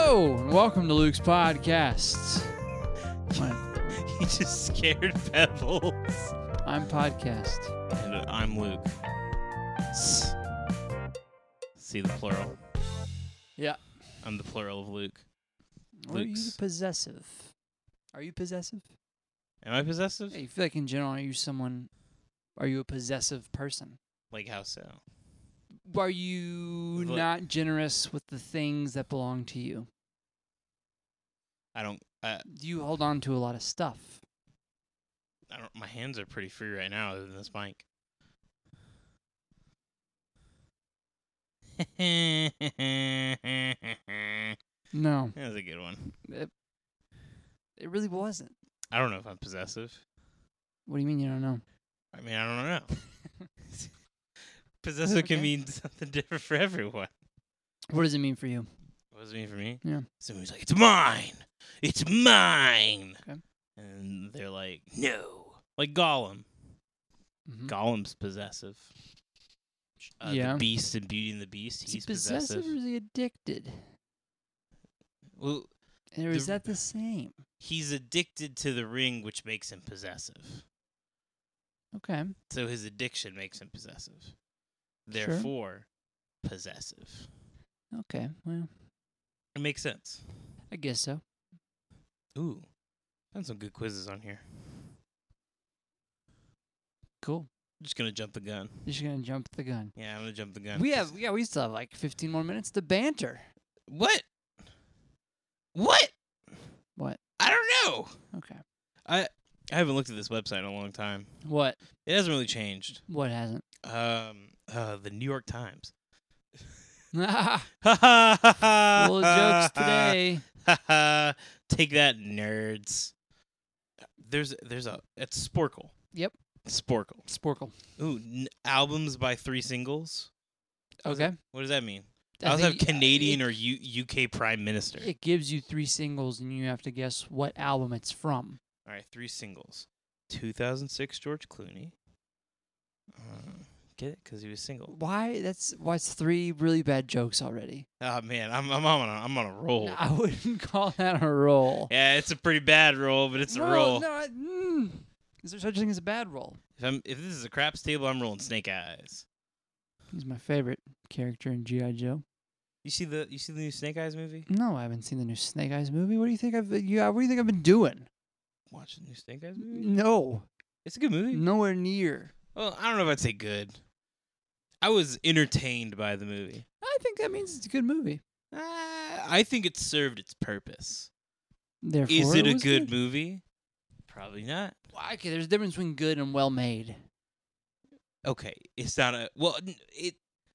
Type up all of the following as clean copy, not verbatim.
Hello, and welcome to Luke's podcast. He just scared Pebbles. I'm podcast. And I'm Luke. See the plural? Yeah. I'm the plural of Luke. Or are you Luke's. possessive? Are you possessive? Am I possessive? Yeah, you feel like in general, are you a possessive person? Like how so? Are you Look. not generous with the things that belong to you? I don't. Do you hold on to a lot of stuff? My hands are pretty free right now, other than this mic. No, That was a good one. it really wasn't. I don't know if I'm possessive. What do you mean you don't know? I mean, I don't know. Possessive can Okay. mean something different for everyone. What does it mean for you? What does it mean for me? Yeah. Somebody's like, it's mine. It's mine. Okay. And they're like, no. Like Gollum. Mhm. Gollum's possessive. Yeah. The Beast and Beauty and the Beast, Is he he's possessive or is he addicted? Well, Or is The- that the same? he's addicted to the ring, which makes him possessive. Okay. So his addiction makes him possessive. Sure. Therefore, possessive. Okay. Well, It makes sense. I guess so. Ooh. Found some good quizzes on here. Cool. Just going to jump the gun. You're just gonna jump the gun. Yeah, I'm going to jump the gun. We still have like 15 more minutes to banter. What? What? What? I don't know. Okay. I haven't looked at this website in a long time. What? It hasn't really changed. What hasn't? The New York Times. Full Ha ha ha ha. of jokes today. Ha ha. Take that, nerds. It's Sporkle. Yep. Sporkle. Sporkle. Ooh, albums by 3 singles. Okay. What does that mean? I I also have think, Canadian or UK Prime Minister. It gives you 3 singles and you have to guess what album it's from. All right, 3 singles. 2006 George Clooney. Get it? Because he was single. Why? That's 3 really bad jokes already. Oh man, I'm on a roll. I wouldn't call that a roll. Yeah, it's a pretty bad roll, but it's a roll. No. Is there such a thing as a bad roll? If this is a craps table, I'm rolling Snake Eyes. He's my favorite character in G.I. Joe. You see the new Snake Eyes movie? No, I haven't seen the new Snake Eyes movie. What do you think I've been doing? Watch the new Snake Eyes movie? No, It's a good movie. nowhere near. Well, I don't know if I'd say good. I was entertained by the movie. I think that means it's a good movie. I think it served its purpose. Therefore, Is it a was good movie? Probably not. Why? Okay, there's a difference between good and well made. Okay, it's not a it.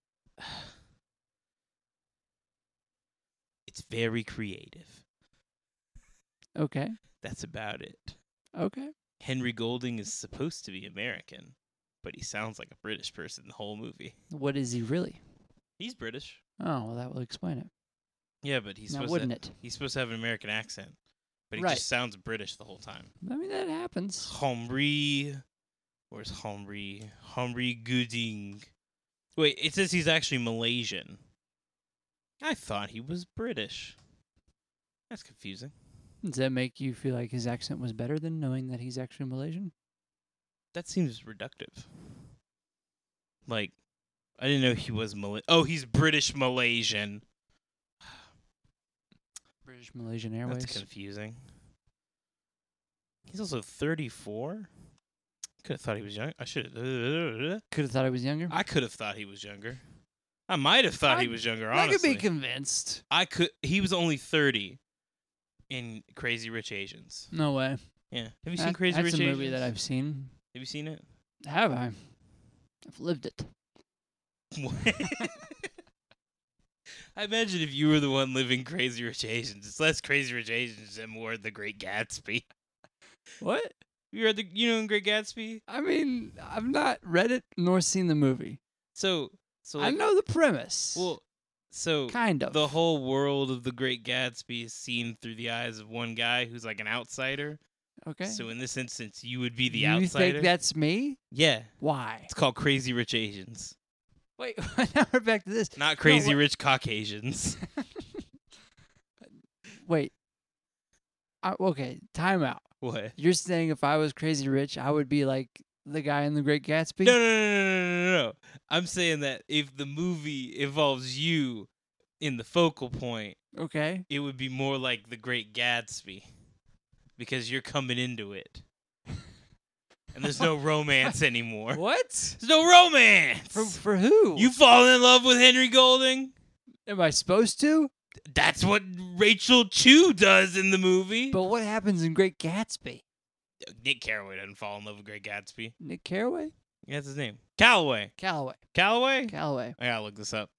It's very creative. Okay. That's about it. Okay. Henry Golding is supposed to be American, but he sounds like a British person the whole movie. What is he really? He's British. Oh, well, that will explain it. Yeah, but he's Now, supposed wouldn't to, it? he's supposed to have an American accent, but he Right. just sounds British the whole time. I mean, that happens. Henry, where's Henry? Henry Gooding. Wait, it says he's actually Malaysian. I thought he was British. That's confusing. Does that make you feel like his accent was better than knowing that he's actually Malaysian? That seems reductive. Like, I didn't know he was he's British Malaysian. British Malaysian Airways. That's confusing. He's also 34. Could have thought he was young. I should have. Could have thought I was younger. I could have thought he was younger. I might have thought he was younger. I could Honestly, be convinced. He was only 30 in Crazy Rich Asians. No way. Yeah. Have you seen Crazy Rich That's a Asians? movie that I've seen. Have you seen it? Have I? I've lived it. I imagine if you were the one living Crazy Rich Asians, it's less Crazy Rich Asians and more The Great Gatsby. What? You read in Great Gatsby? I mean, I've not read it nor seen the movie. So I like, know the premise. well, so kind of. the whole world of The Great Gatsby is seen through the eyes of one guy who's like an outsider. Okay. So in this instance, you would be the you outsider. think that's me? Yeah. Why? It's called Crazy Rich Asians. Wait, now we're back to this. Not Crazy what- Rich Caucasians. Wait. Okay, time out. What? You're saying if I was Crazy Rich, I would be like the guy in The Great Gatsby? No. I'm saying that if the movie involves you in the focal point, Okay. it would be more like The Great Gatsby because you're coming into it. And there's no romance anymore. What? There's no romance. For who? You fall in love with Henry Golding? Am I supposed to? That's what Rachel Chu does in the movie. But what happens in Great Gatsby? Nick Carraway doesn't fall in love with Great Gatsby. Nick Carraway? Yeah, that's his name. Calloway. Calloway. Calloway? Calloway. I gotta look this up.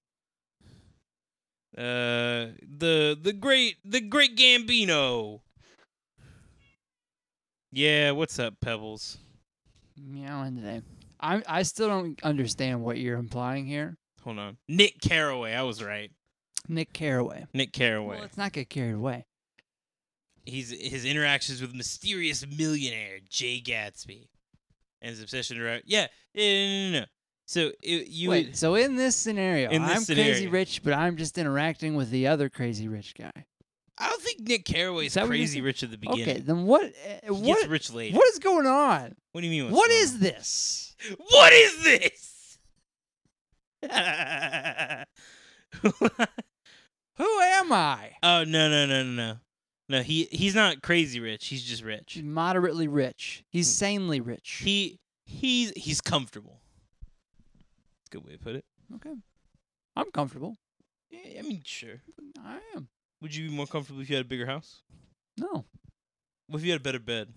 The great Gambino. Yeah, what's up, Pebbles? Meowing today. I still don't understand what you're implying here. Hold on. Nick Carraway, I was right. Nick Carraway. Nick Carraway. Well, let's not get carried away. His interactions with mysterious millionaire Jay Gatsby, and his obsession around. Yeah, no. So Wait. So in this scenario, In this I'm crazy scenario. rich, but I'm just interacting with the other crazy rich guy. I don't think Nick Carraway's Is that what you're crazy saying? rich at the beginning. Okay. Then what? He What? gets rich later. What is going on? What do you mean? What is this? What is this? Who am I? Oh no. No, he's not crazy rich. He's just rich. He's moderately rich. He's sanely rich. He's comfortable. That's a good way to put it. Okay. I'm comfortable. Yeah, I mean, sure. I am. Would you be more comfortable if you had a bigger house? No. What if you had a better bed?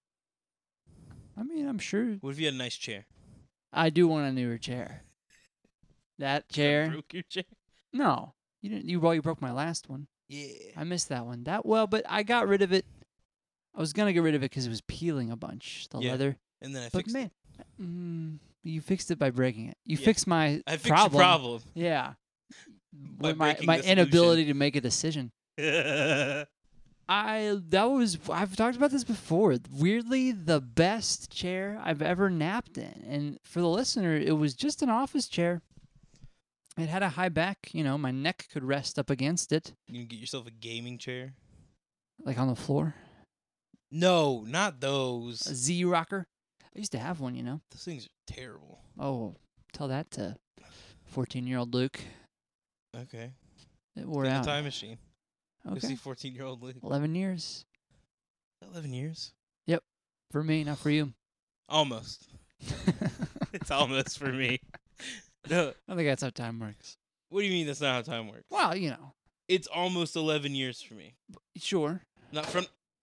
I mean, I'm sure. What if you had a nice chair? I do want a newer chair. That chair? Broke your chair? No. You didn't. You broke my last one. Yeah. I missed that one. But I got rid of it. I was gonna get rid of it because it was peeling a bunch. The Yeah, leather. And then I But fixed it. man, you fixed it by breaking it. You Yeah. fixed my I fixed problem. your problem. Yeah. By With my breaking my the solution. inability to make a decision. That's I've talked about this before. Weirdly, the best chair I've ever napped in. And for the listener, it was just an office chair. It had a high back, my neck could rest up against it, You can get yourself a gaming chair. like on the floor. No, not A those. Z rocker. I used to have one, Those things are terrible. Oh, tell that to 14-year-old Luke. Okay. It wore Get out. a time machine. Go see Okay. 14-year-old Luke. 11 years. 11 years? For me, not for you. Almost. It's almost for me. No. I don't think that's how time works. What do you mean that's not how time works? Well, It's almost 11 years for me. sure. Not from...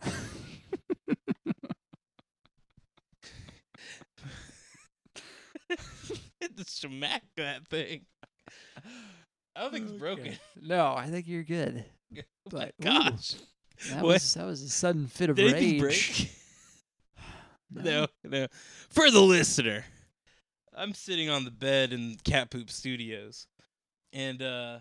Just smack that thing. I don't think it's broken. Okay. No, I think you're good. Oh But my gosh. that What? was a sudden fit of Did rage. anything break? No. For the listener, I'm sitting on the bed in Cat Poop Studios, and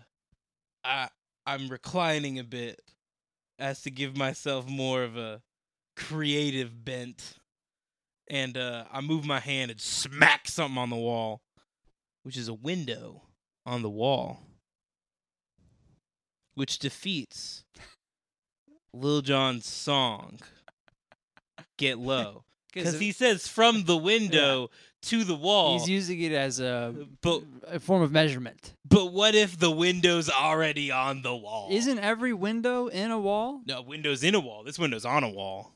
I'm reclining a bit as to give myself more of a creative bent, and I move my hand and smack something on the wall, which is a window on the wall, which defeats Lil Jon's song "Get Low." Because he says from the window to the wall. He's using it as a But- form of measurement. But what if the window's already on the wall? Isn't every window in a wall? No, window's in a wall. This window's on a wall.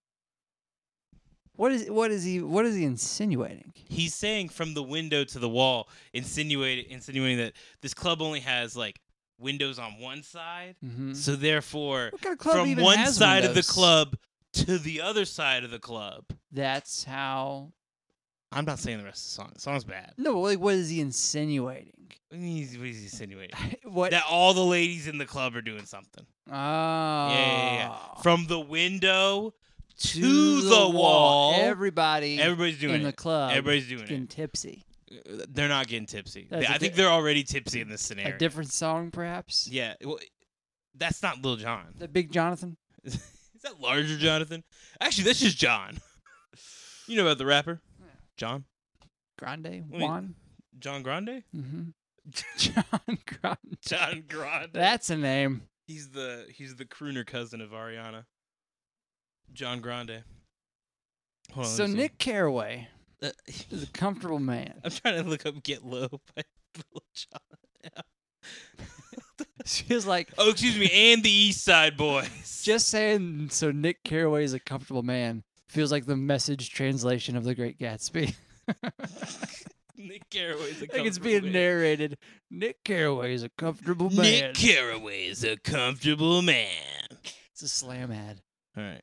What is he insinuating? He's saying from the window to the wall, insinuating that this club only has like windows on one side. Mm-hmm. So therefore, What kind of club from even one has side of the windows? club to the other side of the club. That's how. I'm not saying the rest of the song. The song's bad. No, like what is he insinuating? What is he insinuating? What? That all the ladies in the club are doing something. Oh. Yeah. From the window to the wall. Everybody's Everybody's doing in the it. club. Everybody's doing getting it. tipsy. They're not getting tipsy. That's a I think di- they're already tipsy in this scenario. A different song, perhaps. Yeah. Well, that's not Lil Jon. The Big Jonathan. Is that Larger Jonathan? Actually, that's just John. You know about the rapper? John? Grande. me- Juan. John Grande? Mm-hmm. John Grande. John Grande. That's a name. He's the crooner cousin of Ariana. John Grande. Hold on, So let me see. Nick Carraway is a comfortable man. I'm trying to look up "Get Low" by Lil Jon. She was like, Oh, excuse me, and the East Side Boys. just saying. So Nick Carraway is a comfortable man feels like the message translation of The Great Gatsby. Nick Carraway's a Like it's comfortable being man. narrated. Nick Carraway is a comfortable man. Nick Carraway is a comfortable man. It's a slam ad. All right.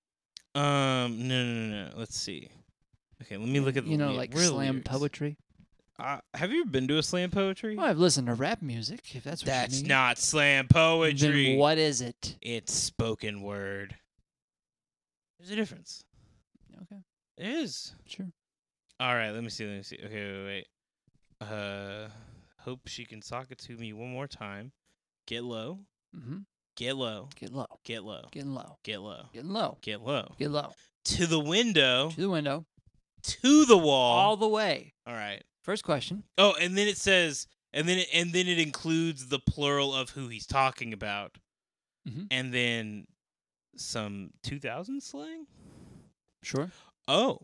No. Let's see. Okay, let me look at the Like real slam lyrics. poetry. Have you ever been to a slam poetry? Well, I've listened to rap music. If that's what That's you mean. not slam poetry. Then what is it? It's spoken word. There's a difference. Okay, It is. sure. All right, let me see. Okay, wait. Hope she can sock it to me one more time. Get low. Mm-hmm. Get low. Get low. Get low. Getting low. Get low. Getting low. Get low. Get low. To the window. To the window. To the wall. All the way. All right. First question. Oh, and then it says, and then it includes the plural of who he's talking about, Mhm. and then some 2000 slang. Sure. Oh.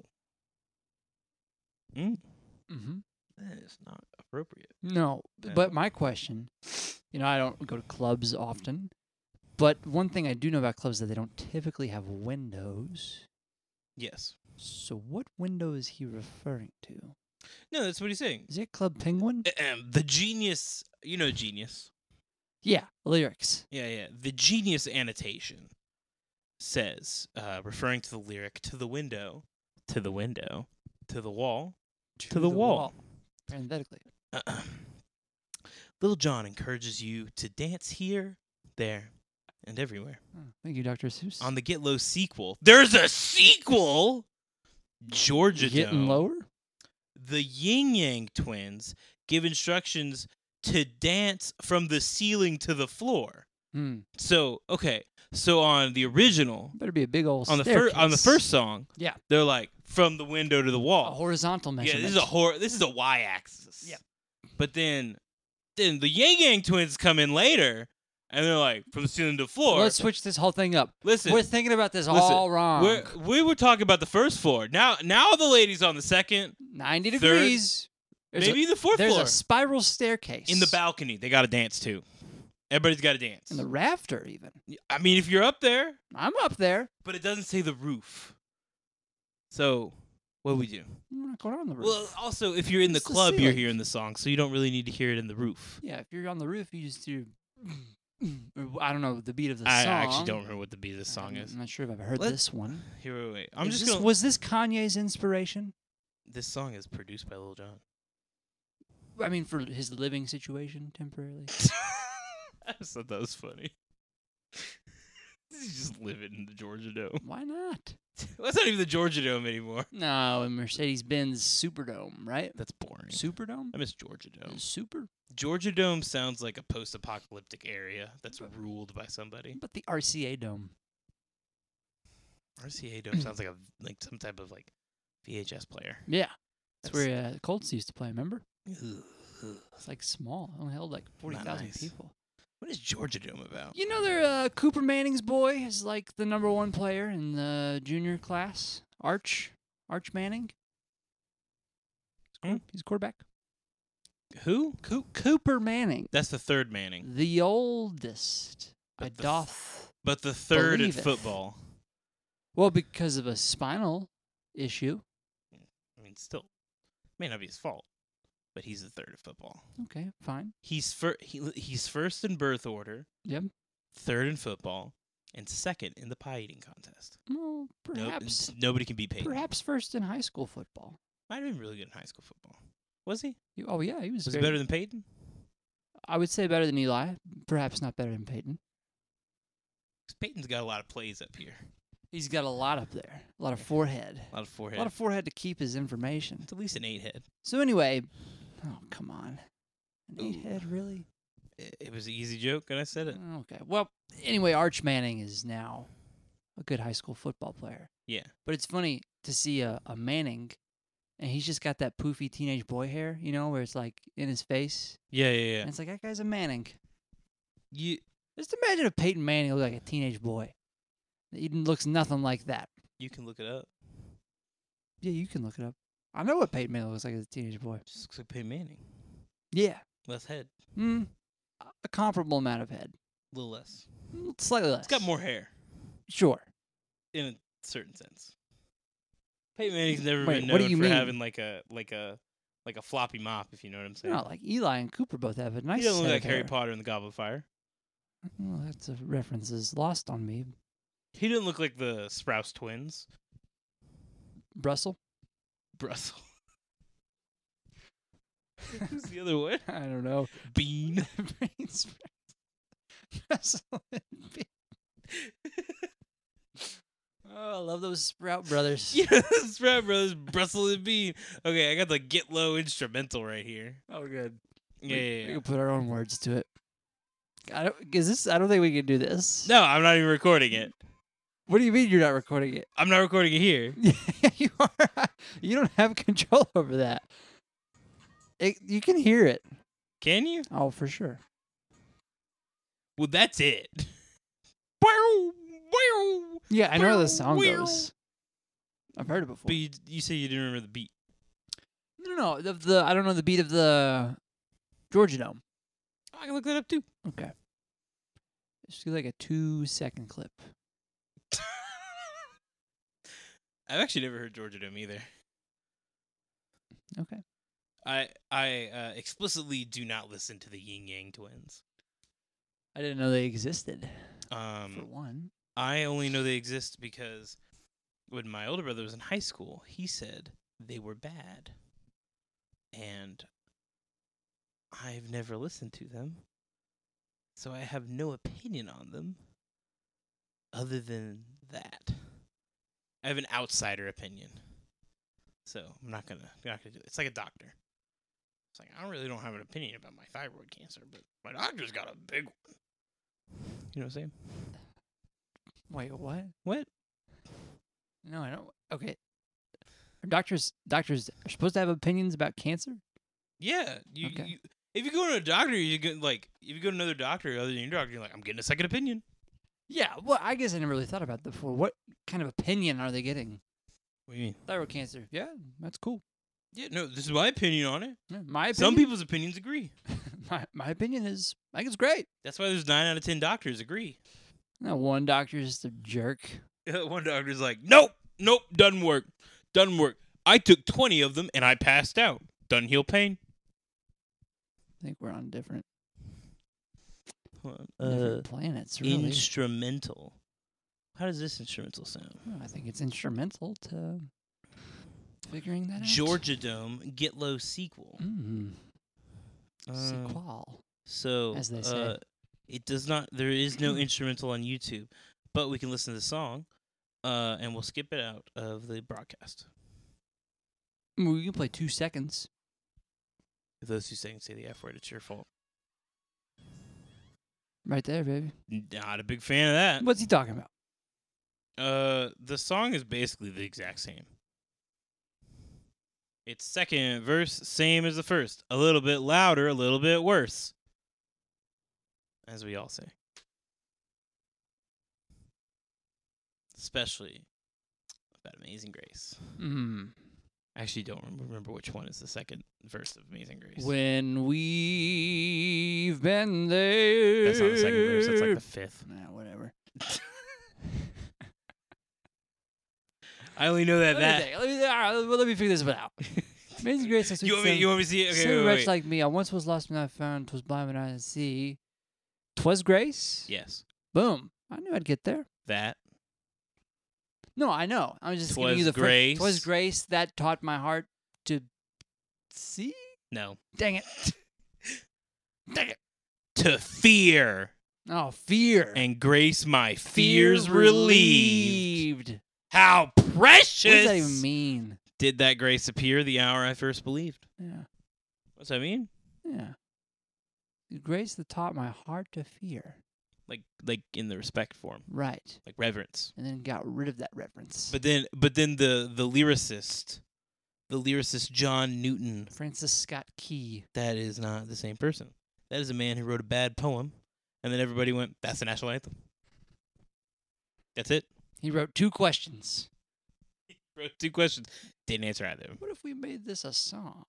Mm-hmm. That is not appropriate. No, Yeah. but my question, I don't go to clubs often, but one thing I do know about clubs is that they don't typically have windows. Yes. So what window is he referring to? No, that's what he's saying. Is it Club Penguin? The Genius, Genius. Yeah, lyrics. Yeah. The Genius annotation says, referring to the lyric, to the window, to the window, to the wall, to the wall. Parenthetically. Lil Jon encourages you to dance here, there, and everywhere. Oh, thank you, Dr. Seuss. On the Get Low sequel. There's a sequel! Georgia Getting Dome. lower? The Yin Yang Twins give instructions to dance from the ceiling to the floor. So, okay. So on the original, Better be a big old on the staircase. first song, Yeah. they're like from the window to the A wall. horizontal Yeah, measurement. this is a y-axis. Yep. But then the Yang Yang Twins come in later, and they're like from the ceiling to the floor. Let's switch this whole thing up. Listen, We're thinking about this all wrong. We were talking about the first floor. Now the ladies on the second, 90 third, degrees. maybe the fourth There's floor. a spiral staircase. In the balcony, they got to dance too. Everybody's got to dance. In the rafter, even. I mean, if you're up there, I'm up there. but it doesn't say the roof. So, what do we do? I'm not going on the roof. Well, also, if you're in the It's the club, you're ceiling. hearing the song, so you don't really need to hear it in the roof. yeah, if you're on the roof, you just do. I don't know the beat of the I song. actually don't remember what the beat of this song is. I'm not sure if I've heard Let- this one. Here, wait. I'm Is just this- gonna. Was this Kanye's inspiration? This song is produced by Lil Jon. I mean, for his living situation temporarily. I just thought that was funny. He's just living in the Georgia Dome. Why not? Well, it's not even the Georgia Dome anymore. No, a Mercedes-Benz Superdome, right? That's boring. Superdome? I miss Georgia Dome. Super? Georgia Dome sounds like a post-apocalyptic area that's ruled by somebody. But the RCA Dome. RCA Dome sounds like some type of VHS player. Yeah. That's where Colts used to play, remember? Ugh. It's small. It only held 40,000 nice. people. What is Georgia Dome about? You know, their Cooper Manning's boy is the #1 player in the junior class. Arch Manning. He's a quarterback. Who? Cooper Manning, That's the third Manning. the oldest. I But the doth. But the third at Believeth. football. Well, because of a spinal issue. I mean, still, may not be his fault, but he's the third at football. Okay, fine. He's he's first in birth order, Yep. third in football, and second in the pie eating contest. Well, Nope, perhaps. nobody can beat Peyton. Perhaps first in high school football. Might have been really good in high school football. Was he? Oh yeah, he was. Was he very- better than Peyton? I would say better than Eli. Perhaps not better than Peyton. 'Cause Peyton's got a lot of plays up here. He's got a lot up there. A lot of forehead. A lot of forehead. A lot of forehead to keep his information. It's at least an 8-head. So anyway, oh come on, an Ooh. 8-head really? It was an easy joke, and I said it. Okay. Well, anyway, Arch Manning is now a good high school football player. Yeah. But it's funny to see a Manning, and he's just got that poofy teenage boy hair, where it's in his face. Yeah. And it's like, that guy's a Manning. You Just imagine if Peyton Manning looked like a teenage boy. He looks nothing like that. You can look it up. Yeah, you can look it up. I know what Peyton Manning looks like as a teenage boy. Just looks like Peyton Manning. Yeah. Less head. A comparable amount of head. A little less. Slightly less. It's got more hair. Sure. In a certain sense. Peyton Manning's never Wait, been what do known you for mean? having like a floppy mop, if you know what I'm saying. No, like Eli and Cooper both have a nice He doesn't look head like of Harry hair. Potter and the Goblet of Fire. Well, that's a reference is lost on me. He didn't look like the Sprouse twins. Brussels? Brussels. Who's the other one? I don't know. Bean. Brussels and Bean. Oh, I love those Sprout Brothers. Yeah, Sprout Brothers, Brussels and Bean. Okay, I got the Get Low instrumental right here. Oh, good. Yeah. We can put our own words to it. I don't think we can do this. No, I'm not even recording it. What do you mean you're not recording it? I'm not recording it here. Yeah, you are. You don't have control over that. You can hear it. Can you? Oh, for sure. Well, that's it. Yeah, I know how the song goes. I've heard it before. But you say you didn't remember the beat. No. The I don't know the beat of the Georgia Dome. I can look that up too. Okay. Just do like a 2-second clip. I've actually never heard Georgia Dome either. Okay. I explicitly do not listen to the Yin Yang Twins. I didn't know they existed. For one. I only know they exist because when my older brother was in high school, he said they were bad. And I've never listened to them. So I have no opinion on them other than that. I have an outsider opinion. So I'm not gonna do it. It's like a doctor. It's like I really don't have an opinion about my thyroid cancer, but my doctor's got a big one. You know what I'm saying? Wait, what? What? No, I don't. Okay. Doctors are supposed to have opinions about cancer? Yeah. Okay. If you go to a doctor, you get if you go to another doctor other than your doctor, you're like, I'm getting a second opinion. Yeah, well, I guess I never really thought about that before. What kind of opinion are they getting? What do you mean? Thyroid cancer. Yeah, that's cool. Yeah, no, this is my opinion on it. Yeah, my opinion. Some people's opinions agree. my opinion is, I think it's great. That's why there's 9 out of 10 doctors agree. No, one doctor's just a jerk. One doctor's like, nope, doesn't work. I took 20 of them and I passed out. Doesn't heal pain. I think we're on different Hold on. different planets, really. Instrumental. How does this instrumental sound? Well, I think it's instrumental to figuring that out. Georgia Dome, Get Low sequel. Sequel. So, As they say. it does not. There is no instrumental on YouTube, but we can listen to the song, and we'll skip it out of the broadcast. We can play 2 seconds. If those 2 seconds say the F word, it's your fault. Right there, baby. Not a big fan of that. What's he talking about? The song is basically the exact same. Its second verse, same as the first. A little bit louder, a little bit worse. As we all say. Especially about Amazing Grace. I actually don't remember which one is the second verse of Amazing Grace. When we've been there. That's not the second verse, that's like the fifth. Nah, whatever. I only know that. Let me figure this one out. Amazing Grace. That's what You want me to see it? Okay, Sin wait. wretch like me. I once was lost when I found. 'Twas blind when I didn't see. 'Twas grace. Yes. Boom. I knew I'd get there. That. No, I know. I was just giving 'Twas you the grace. 'Twas grace that taught my heart to see. No. Dang it. Dang it. To fear. Oh, fear. And grace my fears relieved. How What precious does that even mean? did that grace appear the hour I first believed? Yeah. What's that mean? Yeah. The grace that taught my heart to fear. Like in the respect form. Right. Like reverence. And then got rid of that reference. But then the lyricist John Newton, Francis Scott Key. that is not the same person. That is a man who wrote a bad poem And then everybody went, that's the national anthem. That's it. He wrote 2 questions. Wrote 2 questions. Didn't answer either of them. What if we made this a song?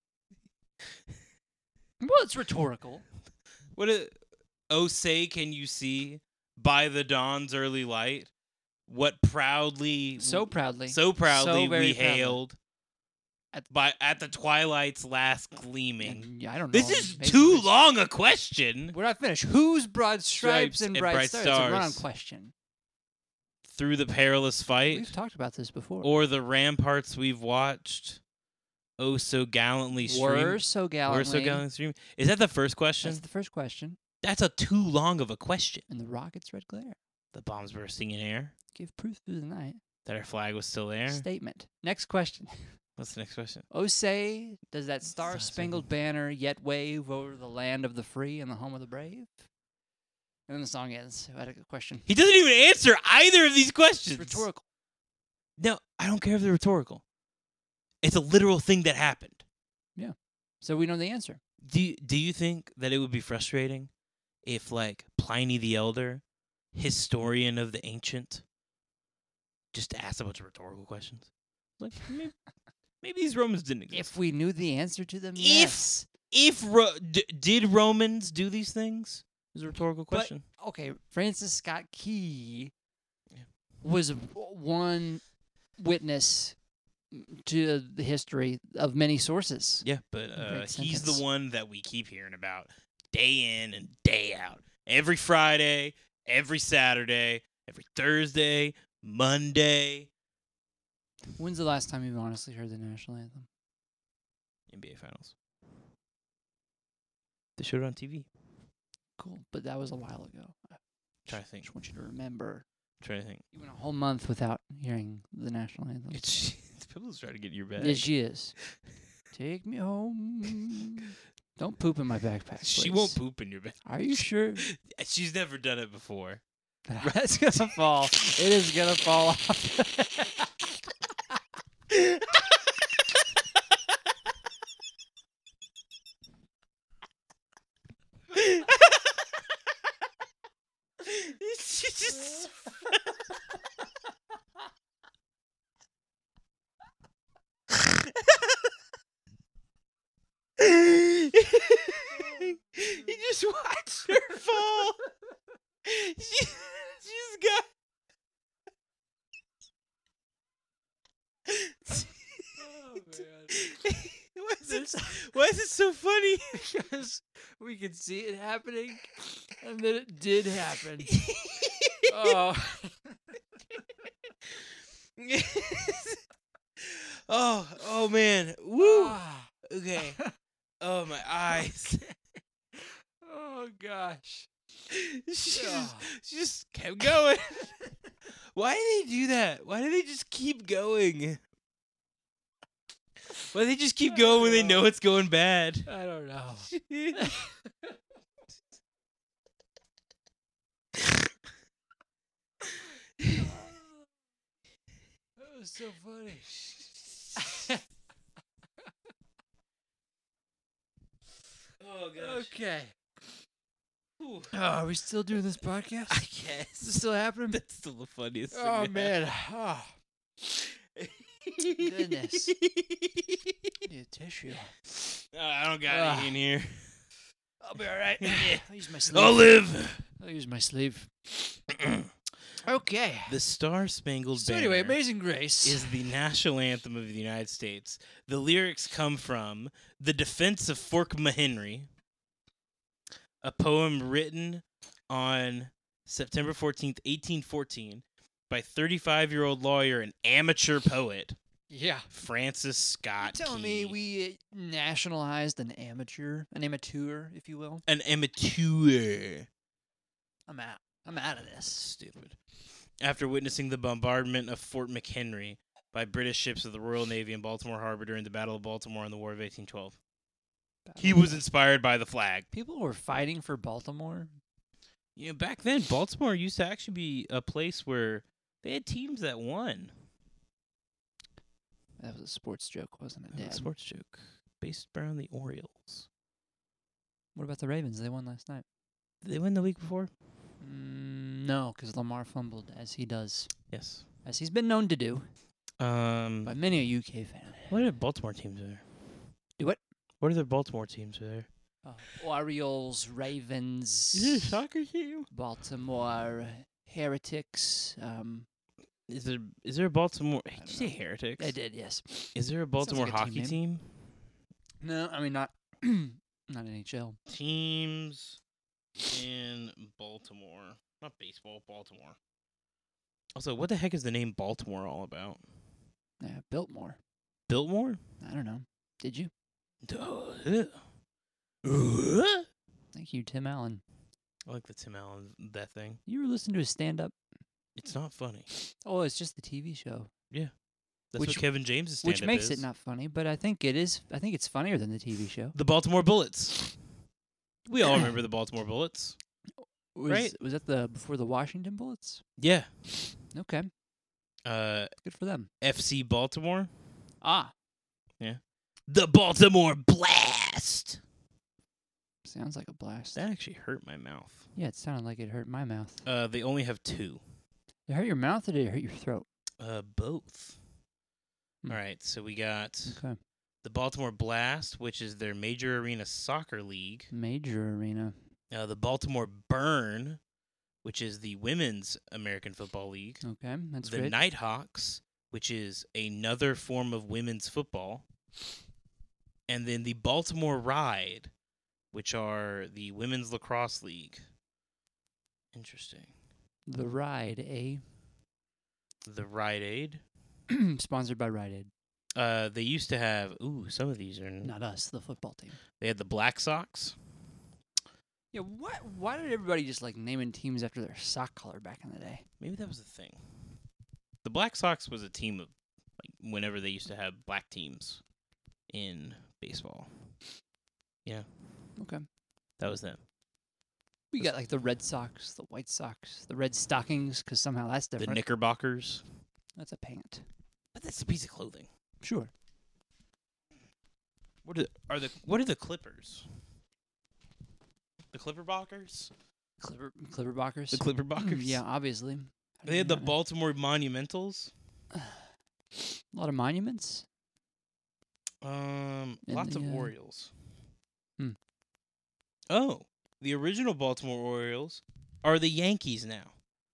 Well, it's rhetorical. Oh, say can you see by the dawn's early light what proudly So proudly. so proudly So very we proudly. hailed at the twilight's last gleaming. And, yeah, I don't know. This is Amazing too Grace. long a question. We're not finished. Whose broad stripes Stripes and and bright, bright stars? It's a run-on stars. question. Through the perilous fight, We've talked about this before. or the ramparts we've watched, oh so gallantly stream. Were so gallantly. Were so gallantly stream. Is that the first question? That's the first question. That's a too long of a question. And the rocket's red glare. The bombs bursting in air. Give proof through the night. That our flag was still there. Statement. Next question. What's the next question? Oh, say, does that star-spangled banner yet wave over the land of the free and the home of the brave? And then the song ends. I had a good question. He doesn't even answer either of these questions. It's rhetorical. No, I don't care if they're rhetorical. It's a literal thing that happened. So we know the answer. Do you think that it would be frustrating if, like, Pliny the Elder, historian of the ancient, just asked a bunch of rhetorical questions? Like, maybe these Romans didn't exist. If we knew the answer to them, yes. Did Romans do these things? Is a rhetorical question. Okay, Francis Scott Key Yeah. was one witness to the history of many sources. Yeah, but Great he's sentence. the one that we keep hearing about day in and day out. Every Friday, every Saturday, every Thursday, Monday. When's the last time you've honestly heard the national anthem? NBA Finals. They showed it on TV. Cool, but that was a while ago. I Try to think. just want you to remember. Try to think. You went a whole month without hearing the national anthem. It's people's trying to get in your bag. Yes, she is. Take me home. Don't poop in my backpack. She please. won't poop in your bag. Are you sure? She's never done it before. That's gonna fall. It is gonna fall off. She just you just watched her fall. She's got. Why is it so funny? Because we could see it happening, and then it did happen. Oh, oh man. Woo. Ah. Okay. Oh my eyes. Oh gosh. She just kept going. Why do they do that? Why do they just keep going? Why do they just keep going when they know it's going bad? I don't know. That was so funny. Oh gosh. Okay. Ooh. Oh, are we still doing this podcast? I Is guess. this still happening? That's still the funniest thing. Oh to man. Oh, Goodness. need a tissue. I don't got Ah. any in here. I'll be all right. Yeah. I'll use my sleeve. I'll live. I'll use my sleeve. Okay. The Star-Spangled So Banner anyway, Amazing Grace is the national anthem of the United States. The lyrics come from The Defense of Fort McHenry, a poem written on September 14th, 1814, by 35-year-old lawyer and amateur poet Yeah. Francis Scott Tell Key. me we nationalized an amateur, if you will. An amateur. I'm out of this. Stupid. After witnessing the bombardment of Fort McHenry by British ships of the Royal Navy in Baltimore Harbor during the Battle of Baltimore in the War of 1812. He was inspired by the flag. People were fighting for Baltimore. You know, back then, Baltimore used to actually be a place where they had teams that won. That was a sports joke, wasn't it, Dad? Sports joke. Based around the Orioles. What about the Ravens? They won last night. Did they win the week before? No, because Lamar fumbled, as he does, Yes. as he's been known to do by many a UK fan. What are the Baltimore teams there? Do what? What are the Baltimore teams there? Orioles, Ravens, Is it a soccer team? Baltimore Heretics. Is there a Baltimore? Did you don't say know. Heretics? I did, yes. Is there a Baltimore like a team hockey name. team? No, I mean not not NHL. Teams in Baltimore. Not baseball, Baltimore. Also, what the heck is the name Baltimore all about? Yeah, Biltmore. Biltmore? I don't know. Did you? Duh. Thank you, Tim Allen. I like the Tim Allen that thing. You ever listen to his stand-up? It's not funny. Oh, it's just the TV show, That's Which- what Kevin James' stand-up which makes is. it not funny. But I think it is. I think it's funnier than the TV show. The Baltimore Bullets. We all remember the Baltimore Bullets. Right. Was that before the Washington Bullets? Yeah. Okay, Uh, good for them. FC Baltimore. Ah, The Baltimore Blast. sounds like a blast. That actually hurt my mouth. Yeah, it sounded like it hurt my mouth. They only have 2. Did it hurt your mouth or did it hurt your throat? Both. Hmm. All right, so we got Okay. the Baltimore Blast, which is their major arena soccer league. Major arena. The Baltimore Burn, which is the women's American Football League. Okay, that's The great. Nighthawks, which is another form of women's football. And then the Baltimore Ride, which are the women's lacrosse league. Interesting. The Ride, eh? The Rite Aid. Sponsored by Rite Aid. They used to have. Some of these are. Not us, the football team. They had the Black Sox. Yeah, why did everybody just like naming teams after their sock color back in the day? Maybe that was the thing. The Black Sox was a team of like whenever they used to have black teams in baseball. Yeah, Okay. that was them. We got like the Red Sox, the White Sox, the Red Stockings, because somehow that's The different. Knickerbockers. That's a pant. But that's a piece of clothing. Sure. What are the Clippers? The Clipperbockers? Clipperbockers. The Clipperbockers? Yeah, obviously. How did They had you the not know? Baltimore Monumentals. A lot of monuments. Lots the, of Orioles. Hmm. Oh, the original Baltimore Orioles are the Yankees now.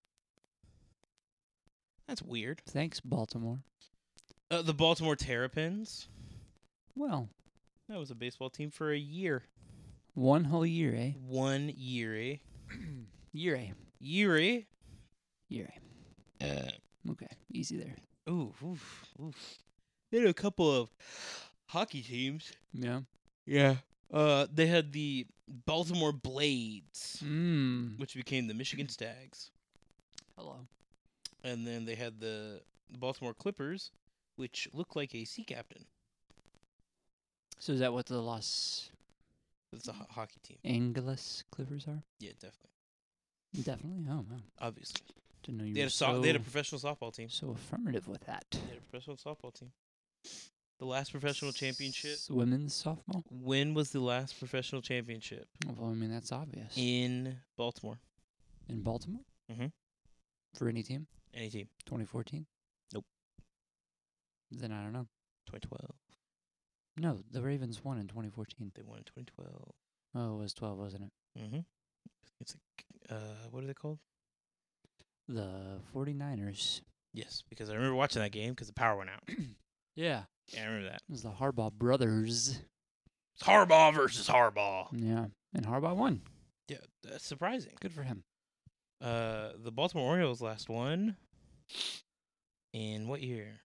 That's weird. Thanks, Baltimore. The Baltimore Terrapins. Well, That was a baseball team for a year. one whole year, eh? 1 year, eh? Year, eh? Year, eh? Year, eh? Okay, easy there. Oof. They had a couple of hockey teams. Yeah. Yeah. They had the Baltimore Blades, which became the Michigan Stags. Hello. And then they had the Baltimore Clippers, which looked like a sea captain. So is that what the Los It's a hockey team. Angeles Clippers are? Yeah, definitely. Definitely. Oh, wow. Obviously. Didn't know you They were had, so, they had a professional softball team. so affirmative with that. They had a professional softball team. The last professional championship. Women's softball? When was the last professional championship? Well, I mean, that's obvious. In Baltimore. In Baltimore? Mhm. For any team? Any team. 2014? Nope. Then I don't know. 2012. No, the Ravens won in 2014. They won in 2012. Oh, it was 12, wasn't it? Mm-hmm. It's like, what are they called? The 49ers. Yes, because I remember watching that game because the power went out. Yeah. Yeah, I remember that. It was the Harbaugh brothers. It's Harbaugh versus Harbaugh. Yeah. And Harbaugh won. Yeah, that's surprising. Good for him. The Baltimore Orioles last won in what year?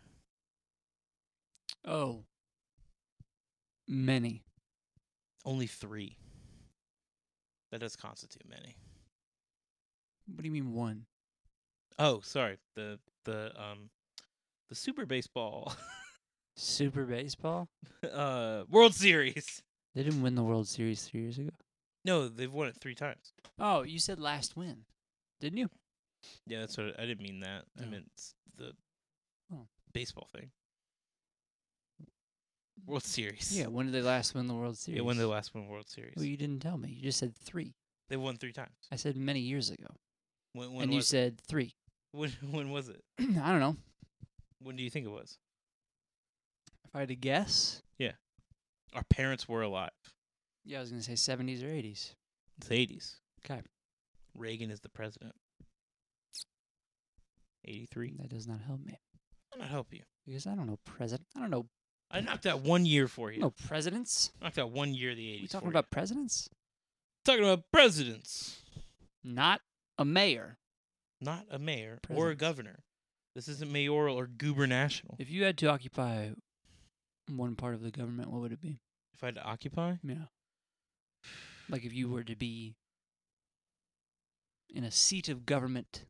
Oh. Many. Only 3. That does constitute many. What do you mean one? Oh, sorry. The Super Baseball Super Baseball? World Series. They didn't win the World Series 3 years ago. No, they've won it 3 times. Oh, you said last win. Didn't you? Yeah, that's what I didn't mean that. I Oh. meant the Oh. baseball thing. World Series. Yeah, when did they last win the World Series? Yeah, when they last won World Series. Well, you didn't tell me. You just said 3. They won 3 times. I said many years ago. When And you was it? said 3. When was it? I don't know. When do you think it was? If I had to guess, Our parents were alive. yeah, I was going to say 70s or 80s. It's the 80s. 'Kay. Reagan is the president. 83. That does not help me. I'll not help you. Because I don't know president. I don't know I knocked out 1 year for you. no presidents. Knocked out 1 year of the 80s. We talking for about presidents? you. Talking about presidents, Not a mayor. not a mayor or a Presidents. governor. This isn't mayoral or gubernational. If you had to occupy one part of the government, what would it be? If I had to occupy, Yeah. Like if you were to be in a seat of government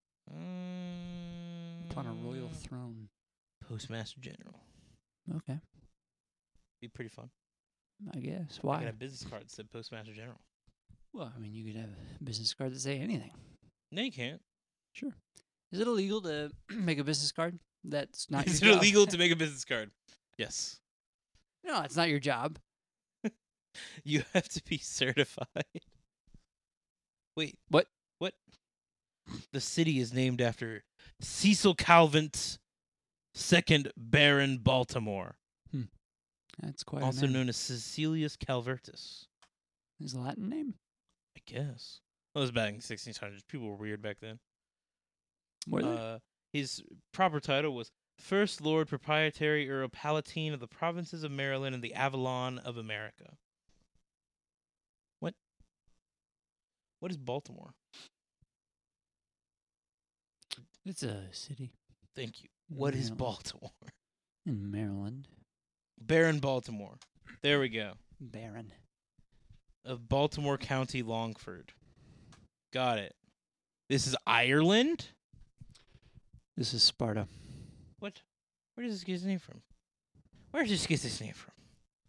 upon a royal throne. Postmaster General. Okay. Be pretty fun. I guess. I Why? got a business card that said Postmaster General. Well, I mean, you could have a business card that say anything. No, you can't. Sure. Is it illegal to make a business card that's not Is it your job? illegal to make a business card? Yes. No, it's not your job. You have to be certified. Wait. What? What? The city is named after Cecil Calvert, 2nd Baron Baltimore, That's quite also a name. known as Cecilius Calvertus. His Latin name? I guess. Well, it was back in the 1600s. People were weird back then. Were they? His proper title was First Lord Proprietary Earl Palatine of the Provinces of Maryland and the Avalon of America. What? What is Baltimore? It's a city Thank you. What is Maryland. Baltimore? in Maryland. Baron Baltimore. There we go. Baron. Of Baltimore County, Longford. Got it. This is Ireland? This is Sparta. What? Where does this get his name from? Where does this get his name from?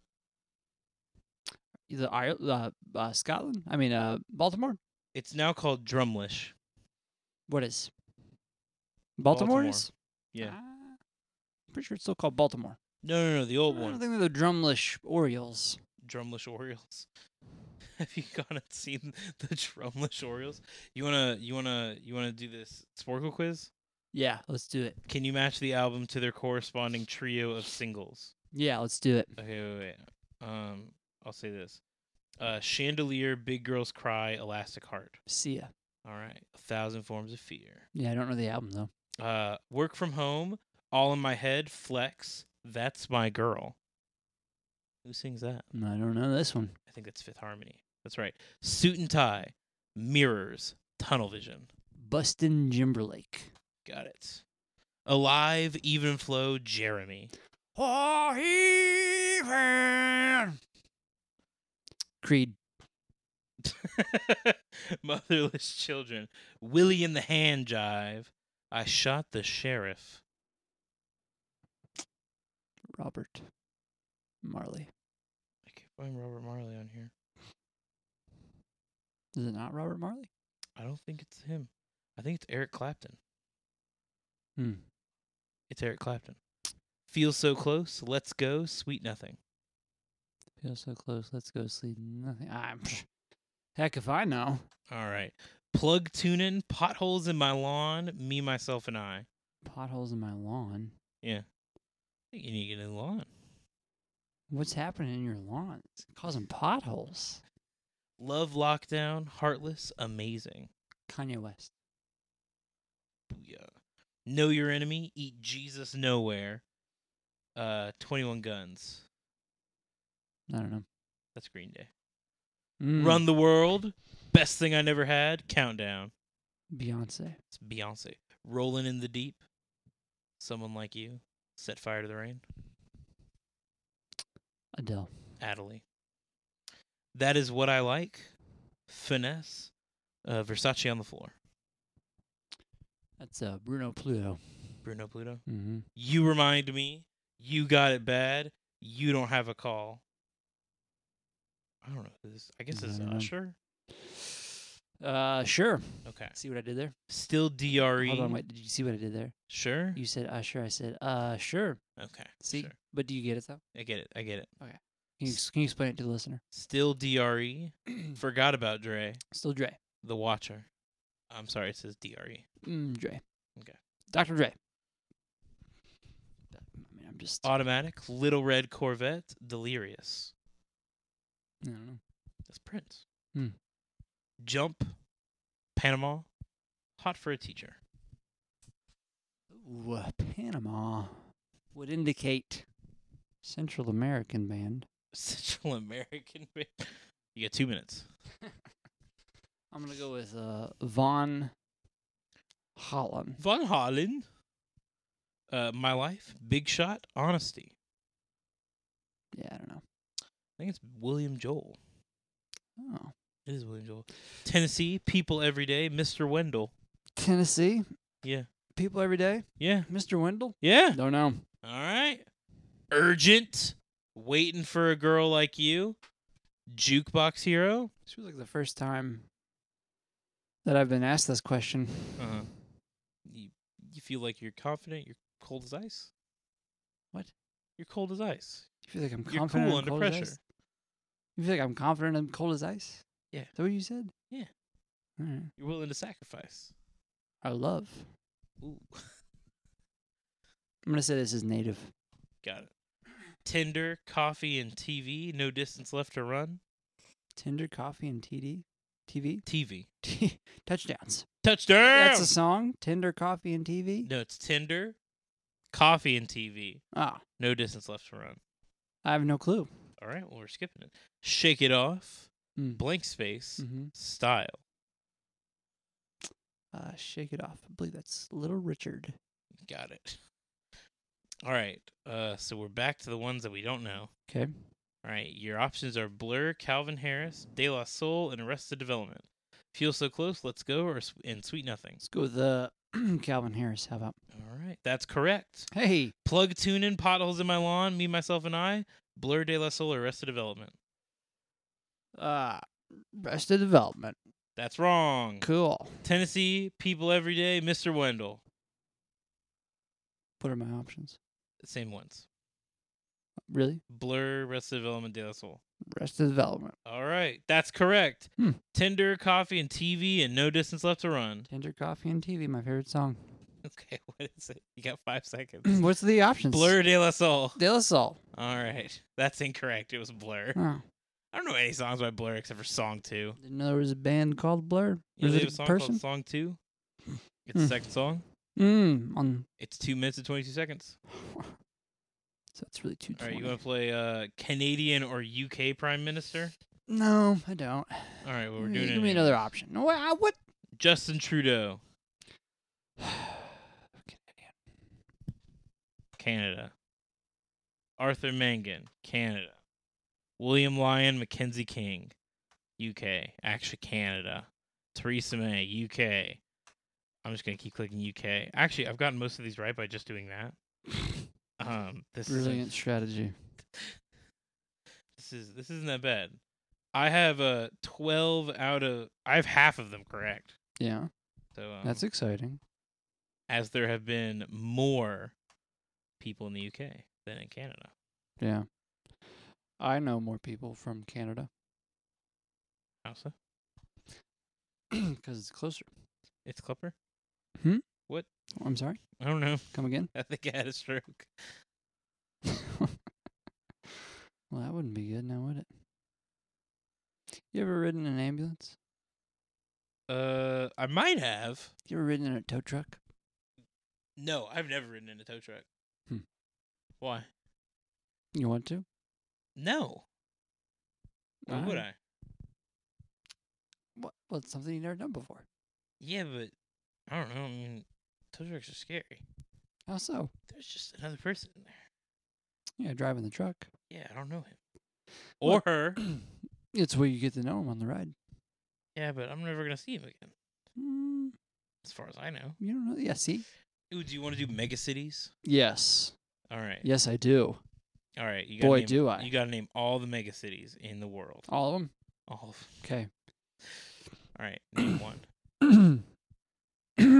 Scotland? I mean, Baltimore? It's now called Drumlish. What is? Baltimore Baltimore. is? Yeah. Pretty sure it's still called Baltimore. No, the old I don't one. think they're the Drumlish Orioles. Drumlish Orioles. Have you gone and seen the Drumlish Orioles? You wanna do this Sporkle quiz? Yeah, let's do it. Can you match the album to their corresponding trio of singles? Yeah, let's do it. Okay, wait. I'll say this. Chandelier, Big Girls Cry, Elastic Heart. See ya. All right. 1,000 Forms of Fear. Yeah, I don't know the album though. Work From Home, All in My Head, Flex, That's My Girl. Who sings that? I don't know this one. I think that's Fifth Harmony. That's right. Suit and Tie, Mirrors, Tunnel Vision. Bustin' Timberlake. Got it. Alive, Even Flow, Jeremy. Oh, even. Creed. Motherless Children, Willie and the Hand Jive. I Shot the Sheriff. Robert Marley. I can't find Robert Marley on here. Is it not Robert Marley? I don't think it's him. I think it's Eric Clapton. Hmm. It's Eric Clapton. Feel So Close, Let's Go, Sweet Nothing. Feel so close. Let's go sleep. Nothing. Heck if I know. All right. Plug Tunin', Potholes in My Lawn, Me, Myself, and I. Potholes in my lawn. Yeah. I think you need to get a new lawn. What's happening in your lawn? It's causing potholes. Love Lockdown, Heartless, Amazing. Kanye West. Booyah. Know Your Enemy, Eat Jesus Nowhere. 21 Guns. I don't know. That's Green Day. Mm. Run the World, Best Thing I Never Had, Countdown. Beyonce. It's Beyonce. Rolling in the Deep, Someone Like You, Set Fire to the Rain. Adele. Adelie. That Is What I Like, Finesse, Versace on the Floor. That's Bruno Pluto. Bruno Pluto. Mm-hmm. You Remind Me, You Got It Bad, You Don't Have a Call. I don't know who this. I guess I it's don't know. Usher. Sure. Okay. See what I did there? Still DRE. Hold on, wait. Did you see what I did there? Sure. You said Usher. I said, sure. Okay. See? Sure. But do you get it though? I get it. Okay. Can you explain it to the listener? Still DRE. Forgot about Dre. Still Dre. The Watcher. I'm sorry, it says DRE. Dre. Okay. Dr. Dre. I mean, I'm just. Automatic. Little Red Corvette. Delirious. I don't know. That's Prince. Hmm. Jump. Panama. Hot for a Teacher. Ooh, Panama would indicate Central American band. Central American band. You get 2 minutes. I'm gonna go with Von Holland. Von Holland. My Life. Big Shot. Honesty. Yeah, I don't know. I think it's William Joel. Oh, It is William Joel. Tennessee. People Every Day. Mr. Wendell. Tennessee. Yeah. People every day. Yeah. Mr. Wendell. Yeah. Don't know. All right. Urgent. Waiting for a Girl Like You. Jukebox Hero. This was like the first time that I've been asked this question. Uh-huh. You feel like you're confident. You're cold as ice. What? You're cold as ice. You feel like I'm You're confident cool and under cold as pressure. ice? You feel like I'm confident and cold as ice? Yeah. Is that what you said? Yeah. All right. You're willing to sacrifice. I love. Ooh. I'm gonna say this is native. Got it. Tinder, Coffee, and TV. No Distance Left to Run. Tinder, coffee, and TV. TV. Touchdowns. Touchdown! That's a song. Tinder, coffee, and TV. No, it's Tinder, Coffee, and TV. Ah, No Distance Left to Run. I have no clue. All right, well, we're skipping it. Shake It Off. Mm. Blank Space. Mm-hmm. Style. Shake It Off. I believe that's Little Richard. Got it. All right, so we're back to the ones that we don't know. Okay. All right, your options are Blur, Calvin Harris, De La Soul, and Arrested Development. Feel So Close, Let's Go, or and Sweet Nothing. Let's go with Calvin Harris. How about? All right, that's correct. Hey. Plug Tune In, Potholes in My Lawn, Me, Myself, and I, Blur, De La Soul, or Arrested Development. Arrested Development. That's wrong. Cool. Tennessee, People Every Day, Mr. Wendell. What are my options? Same ones. Really? Blur, Arrested Development, De La Soul. Arrested Development. All right, that's correct. Hmm. Tinder, Coffee, and TV, and No Distance Left to Run. Tinder, coffee, and TV. My favorite song. Okay, what is it? You got 5 seconds. What's the options? Blur, De La Soul. De La Soul. All right, that's incorrect. It was Blur. Oh. I don't know any songs by Blur except for Song 2. Didn't know there was a band called Blur. You Or know is they have it a a song person? called Song 2? It's Hmm. the second song. On. It's 2 minutes and 22 seconds. So it's really 2:20. All right, you want to play Canadian or UK Prime Minister? No, I don't. All right, well, we're doing it. Give me anyway. another option. No, what? Justin Trudeau, Canada. Arthur Mangan, Canada. William Lyon, Mackenzie King, UK. Actually, Canada. Theresa May, UK. I'm just gonna keep clicking UK. Actually, I've gotten most of these right by just doing that. This Brilliant strategy. This isn't that bad. I have 12 out of. I have half of them correct. Yeah, So that's exciting. as there have been more people in the UK than in Canada. Yeah. I know more people from Canada How so? because it's closer. It's Clipper? I'm sorry. I don't know. Come again? I think I had a stroke. Well, that wouldn't be good now, would it? You ever ridden in an ambulance? I might have. You ever ridden in a tow truck? No, I've never ridden in a tow truck. Hmm. Why? You want to? No. Why would I? What? Well, it's something you've never done before. Yeah, but I don't know. I mean, tow trucks are scary. How so? There's just another person in there. Yeah, driving the truck. Yeah, I don't know him. Or her. It's where you get to know him on the ride. Yeah, but I'm never going to see him again. Mm, As far as I know. you don't know. Yeah, see? Ooh, do you want to do mega cities? Yes. All right. Yes, I do. All right. You Boy, name, do I. You got to name all the mega cities in the world. All of them? All of them. Okay. All right. Name one.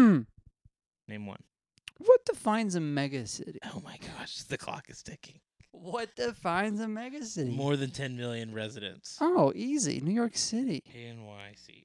Name one. What defines a mega city? Oh my gosh, the clock is ticking. What defines a megacity? More than 10 million residents. Oh, easy. New York City. NYC.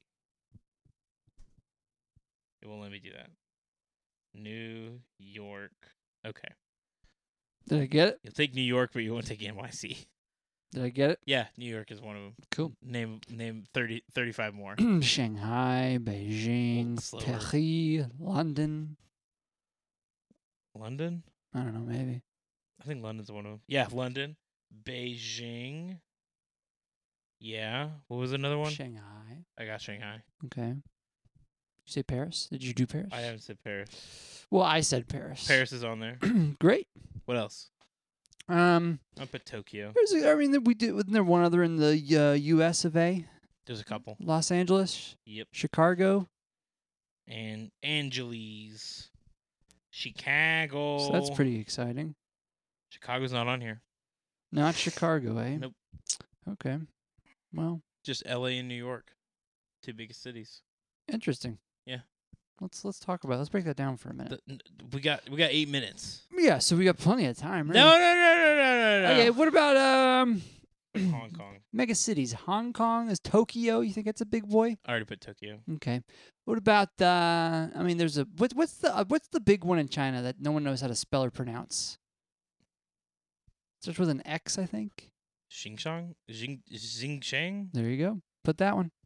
It won't let me do that. New York. Okay. Did I get it? You'll take New York, but you won't take NYC. Did I get it? Yeah, New York is one of them. Cool. Name 35 more. Shanghai, Beijing, Slower. Paris, London. London? I don't know, maybe. I think London's one of them. Yeah, London. Beijing. Yeah. What was another one? Shanghai. I got Shanghai. Okay. You say Paris? Did you do Paris? I haven't said Paris. Well, I said Paris. Paris is on there. Great. What else? I'll put Tokyo. we did. Wasn't there one other in the U.S. of A? There's a couple. Los Angeles, Yep. Chicago. And Angeles. Chicago. So that's pretty exciting. Chicago's not on here. Not Chicago, eh? Nope. Okay. Well, Just LA and New York. Two biggest cities. interesting. Yeah. Let's talk about it. Let's break that down for a minute. We got 8 minutes. Yeah, so we got plenty of time, right? No. Okay, what about Hong Kong. mega cities? Hong Kong is Tokyo. You think that's a big boy? I already put Tokyo. Okay. What about I mean, there's a what's the big one in China that no one knows how to spell or pronounce? Starts with an X, I think. Xingshang? There you go. Put that one.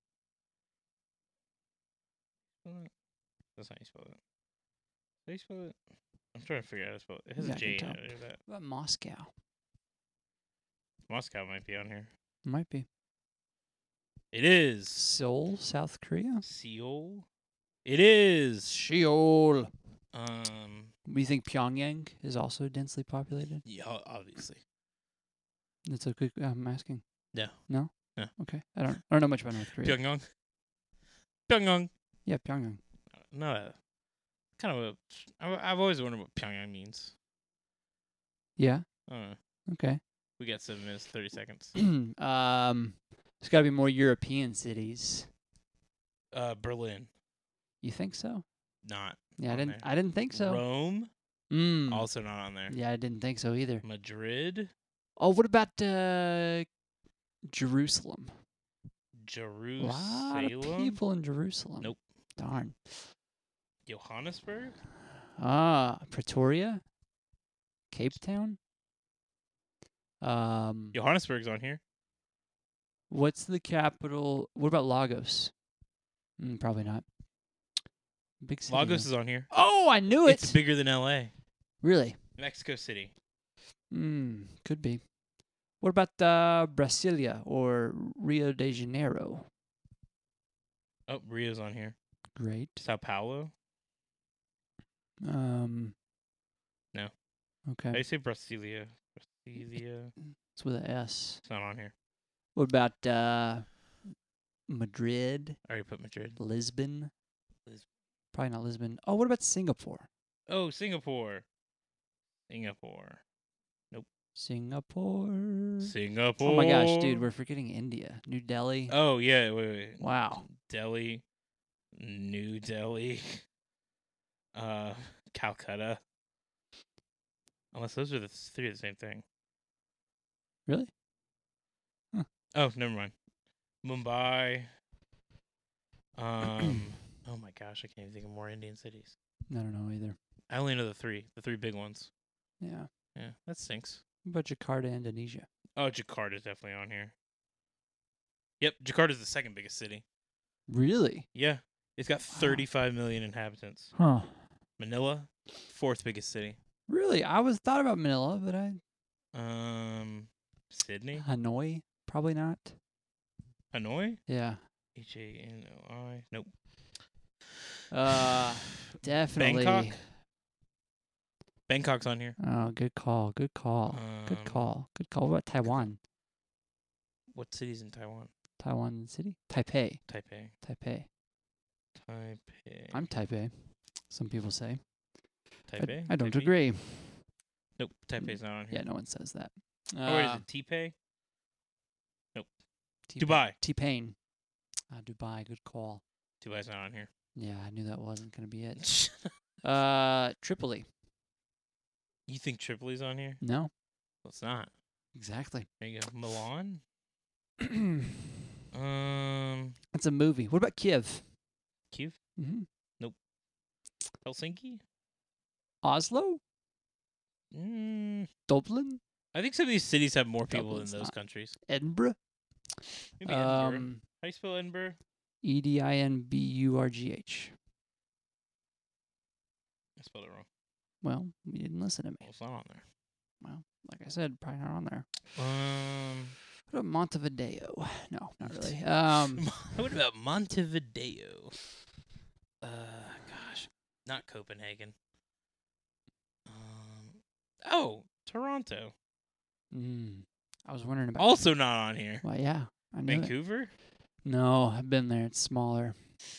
That's how you spell it. How do you spell it? I'm trying to figure out how to spell it. It has Yeah, a I J can in tell. it. That. What about Moscow? Moscow might be on here. Might be. It is. Seoul, South Korea. Seoul. It is. Seoul. Um. Do you think Pyongyang is also densely populated? Yeah, obviously. That's a good. I'm asking. No. No. No. Okay. I don't know much about North Korea. Pyongyang. Yeah, Pyongyang. No. Kind of I've always wondered what Pyongyang means. Yeah. I don't know. Okay. We got 7 minutes, 30 seconds. There's got to be more European cities. Berlin. You think so? Not. Yeah, on there. I didn't think so. Rome. Mm. Also not on there. Yeah, I didn't think so either. Madrid. Oh, what about Jerusalem? Jerusalem. A lot of people in Jerusalem. Nope. Darn. Johannesburg. Pretoria, Cape Town. Johannesburg's on here. What's the capital? What about Lagos? Probably not. Big city. Lagos though. is on here. Oh, I knew It's it. bigger than LA. Really? Mexico City. Could be. What about Brasilia or Rio de Janeiro? Oh, Rio's on here. Great. Sao Paulo. No. How do Okay. you say Brasilia? Brasilia. It's with an S. It's not on here. What about Madrid, I already put Madrid. Lisbon? Lisbon. Probably not Lisbon. Oh, what about Singapore? Oh, Singapore. Singapore. Singapore. Singapore. Oh my gosh, dude, we're forgetting India. New Delhi. Oh, yeah. Wait. Wow. Delhi. New Delhi. Calcutta. Unless those are the three of the same thing. Really? Oh, never mind. Mumbai. Oh my gosh, I can't even think of more Indian cities. I don't know either. I only know the three big ones. Yeah. Yeah, that stinks. What about Jakarta, Indonesia? Oh, Jakarta's definitely on here. Yep, Jakarta's the second biggest city. Really? Yeah, it's got 35 million inhabitants. Huh. Manila, fourth biggest city. Really? I thought about Manila, but Sydney, Hanoi, probably not. Hanoi, Yeah. Hanoi. Nope. Definitely. Bangkok. Bangkok's on here. Oh, good call. Good call. Good call. Good call. What about Taiwan? What city's in Taiwan? Taiwan city? Taipei. Taipei. Taipei. Taipei. I'm Taipei. Some people say. Taipei. I don't Taipei? agree. Nope. Taipei's not on here. Yeah, no one says that. Oh, wait, is it Taipei? T-Pain. Dubai. T-Pain. Dubai. Good call. Dubai's not on here. Yeah, I knew that wasn't going to be it. Tripoli. You think Tripoli's on here? No. Well, it's not. Exactly. There you go. Milan. That's a movie. What about Kiev? Kiev. Mm-hmm. Helsinki. Oslo? Dublin? I think some of these cities have more people Dublin's than those not. countries. Edinburgh? Maybe Edinburgh. How do you spell Edinburgh? Edinburgh. I spelled it wrong. Well, you didn't listen to me. Well, it's not on there. Well, like I said, probably not on there. Um, What about Montevideo? No, not really. what about Montevideo? Gosh, not Copenhagen. Oh, Toronto. I was wondering about. Also not on here. Well, yeah, I knew it. Vancouver. No, I've been there. It's smaller.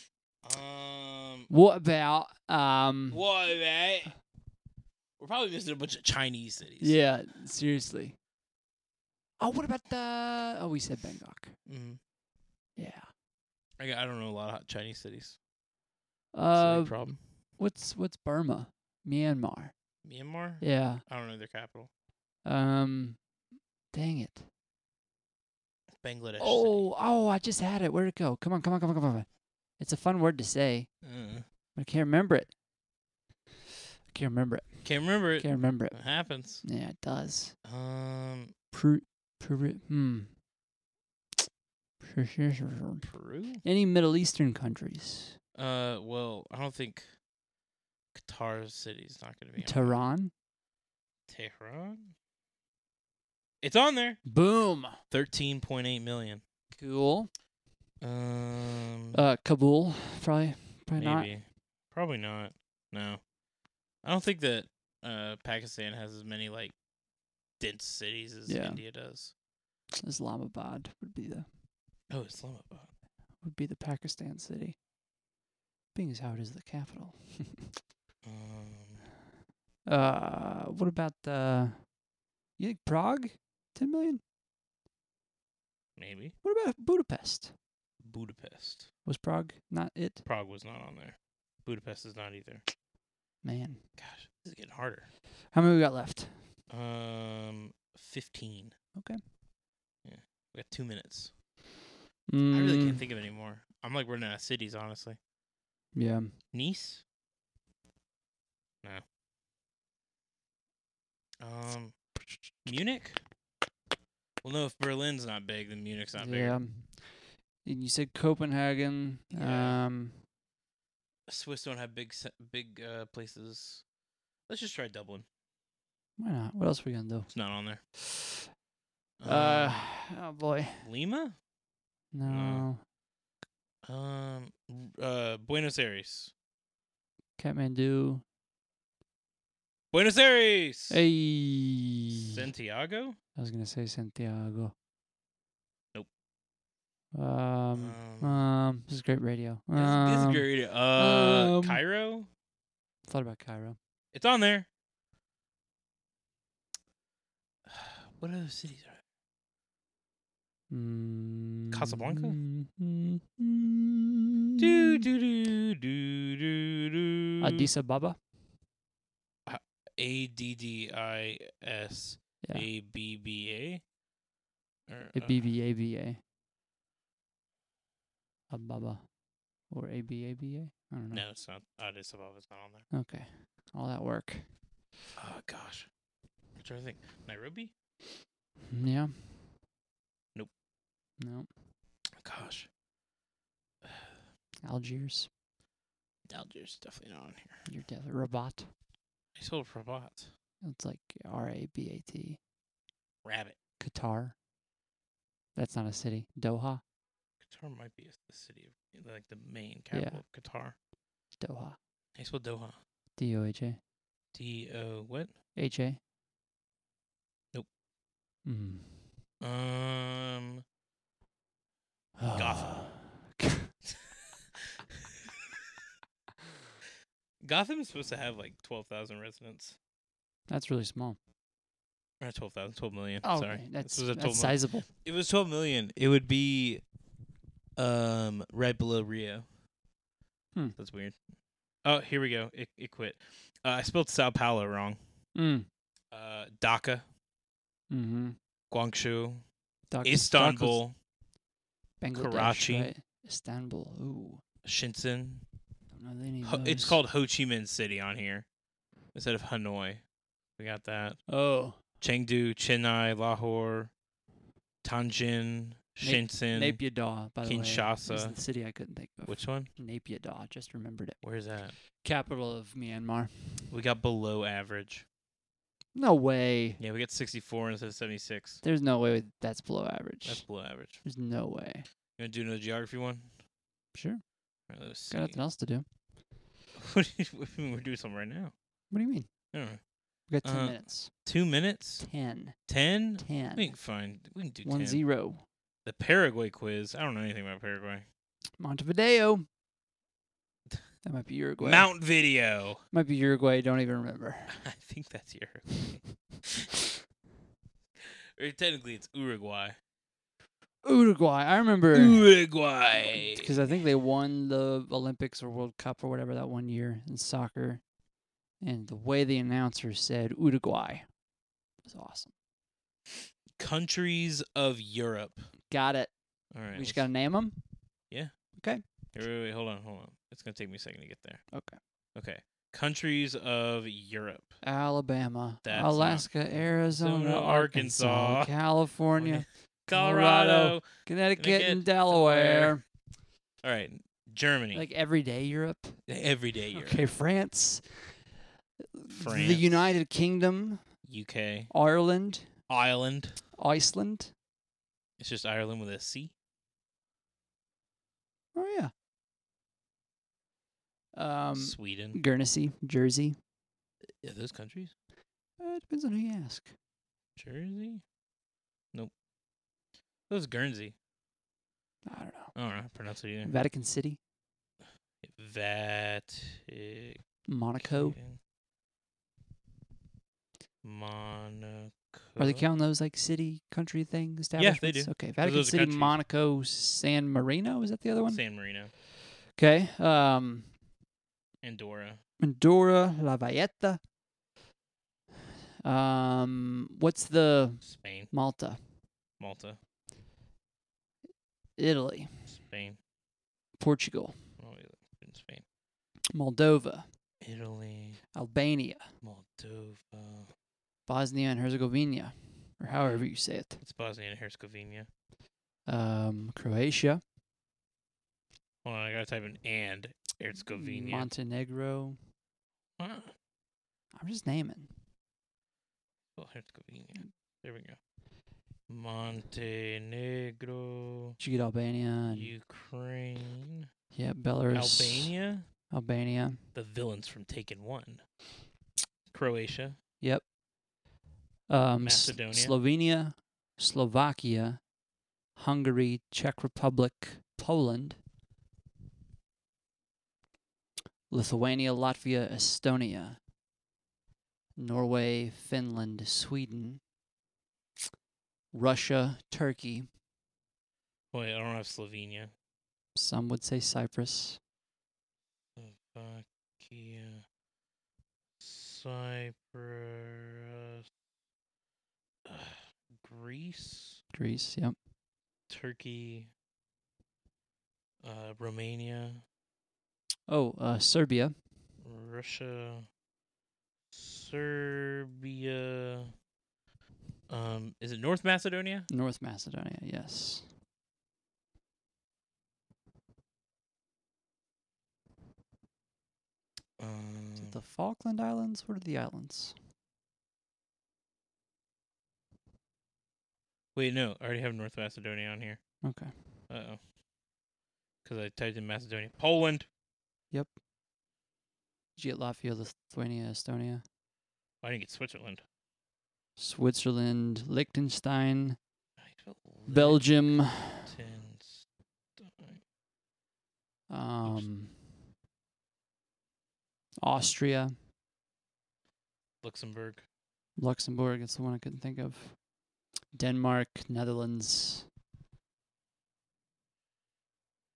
What What about about? We're probably missing a bunch of Chinese cities. Yeah, seriously. Oh, what about the? Oh, we said Bangkok. Mm-hmm. Yeah. I don't know a lot of Chinese cities. That's a problem. What's Burma? Myanmar. Myanmar? Yeah. I don't know their capital. Dang it. Bangladesh. Oh, I just had it. Where'd it go? Come on. It's a fun word to say. But I can't remember it. Can't remember it. Can't remember it. It happens. Yeah, it does. Peru? Any Middle Eastern countries? Well, I don't think Qatar's city's not going to be on Tehran? Tehran? It's on there. Boom. 13.8 million. Cool. Kabul, probably Maybe. not. Probably not. No. I don't think that Pakistan has as many like dense cities as India does. Islamabad would be the Islamabad Pakistan city. Being as how it is the capital. What about you think Prague? 10 million? Maybe. What about Budapest? Budapest. Was Prague not it? Prague was not on there. Budapest is not either. Man. Gosh, this is getting harder. How many we got left? 15. Okay. Yeah. We got 2 minutes. I really can't think of any more. I'm like running out of cities, honestly. Yeah. Nice? No. Munich? Well, no, if Berlin's not big, then Munich's not big. Yeah. You said Copenhagen. Yeah. Swiss don't have big places. Let's just try Dublin. Why not? What else are we going to do? It's not on there. Oh, boy. Lima? No. Buenos Aires. Kathmandu. Buenos Aires! Hey. Santiago? I was going to say Santiago. Nope. This is great radio. This is great radio. Cairo? Thought about Cairo. It's on there. What other cities are there? Casablanca? Addis Ababa? Addis Abba? ABBA. Ababa. Or ABABA? I don't know. No, it's not. Addis Ababa's not on there. Okay. All that work. Oh, gosh. I'm trying to think. Nairobi? Yeah. Nope. No. Gosh. Algiers. Algiers definitely not on here. You're definitely Rabat. I spelled Rabat. It's like RABAT. Rabbit. Qatar. That's not a city. Doha. Qatar might be the city of, like, the main capital of Qatar. Doha. I spelled Doha. DOHA. D-O what? HA. Nope. Gotham. Gotham is supposed to have like 12,000 residents. That's really small. Or 12,000, 12 million. Oh, sorry. okay. That's million. sizable. It was 12 million. It would be right below Rio. That's weird. Oh, here we go. It quit. I spelled Sao Paulo wrong. Dhaka. Mm-hmm. Guangzhou, Doc- Istanbul, Bangladesh, Karachi. right? Istanbul. Ooh. Shenzhen. Don't know any of those. It's called Ho Chi Minh City on here instead of Hanoi. We got that. Oh. Chengdu, Chennai, Lahore, Tianjin, Shenzhen, Naypyidaw, by the way. Is Kinshasa. the city I couldn't think of. Which one? Naypyidaw. Just remembered it. Where's that? Capital of Myanmar. We got below average. No way. Yeah, we got 64 instead of 76. There's no way that's below average. That's below average. There's no way. You want to do another geography one? Sure. All right, let's see. Got nothing else to do. We're doing something right now. What do you mean? I don't know. We got 10 minutes. 2 minutes? 10. 10? 10. We can find. We can do 10. 1-0. The Paraguay quiz. I don't know anything about Paraguay. Montevideo. That might be Uruguay. Mount Video. Might be Uruguay. Don't even remember. I think that's Uruguay. Or technically, it's Uruguay. Uruguay. I remember. Uruguay. Because I think they won the Olympics or World Cup or whatever that one year in soccer. And the way the announcer said Uruguay was awesome. Countries of Europe. Got it. All right. We just got to name them? Yeah. Okay. Wait, hold on. It's going to take me a second to get there. Okay. Okay. Countries of Europe. Alabama, That's Alaska, Arizona, Arkansas, California, Colorado, Connecticut, and Delaware. All right. Germany. Like everyday Europe. Everyday Europe. Okay, France. France. The United Kingdom. UK. Ireland. Iceland. Iceland. It's just Ireland with a C. Oh, yeah. Sweden. Guernsey, Jersey. Yeah, those countries. Depends on who you ask. Jersey? Nope. That was Guernsey. I don't know. I don't know how to pronounce it either. Vatican City. Monaco. Monaco. Are they counting those like city, country thing establishments? they do. Okay, Vatican those are City, countries. Monaco, San Marino. Is that the other one? San Marino. Okay. Andorra. Andorra, La Valletta. What's the Spain. Malta? Malta. Italy, Spain. Portugal, Oh, yeah, in Spain. Moldova, Italy. Albania, Moldova. Bosnia and Herzegovina, or however you say it. It's Bosnia and Herzegovina. Croatia, Hold on, I gotta type in and Herzegovina. Montenegro. Huh? I'm just naming. Oh, Herzegovina. There we go. Montenegro. Did you get Albania? And, Ukraine. yeah, Belarus. Albania. Albania. The villains from Taken 1. Croatia. Yep. Macedonia. Slovenia, Slovakia, Hungary, Czech Republic, Poland, Lithuania, Latvia, Estonia, Norway, Finland, Sweden, Russia, Turkey. Wait, I don't have Slovenia. Some would say Cyprus. Slovakia. Cyprus. Greece. Greece, yep. Turkey. Romania. Oh, Serbia. Russia. Serbia. Is it North Macedonia? North Macedonia, yes. Is it the Falkland Islands? What are the islands? Wait, no. I already have North Macedonia on here. Okay. Uh-oh. Because I typed in Macedonia. Poland. Did you get Latvia, Lithuania, Estonia? I didn't get Switzerland. Switzerland, Liechtenstein, I got Belgium, Liechtenstein. Austria, Luxembourg. Luxembourg, that's the one I couldn't think of. Denmark, Netherlands.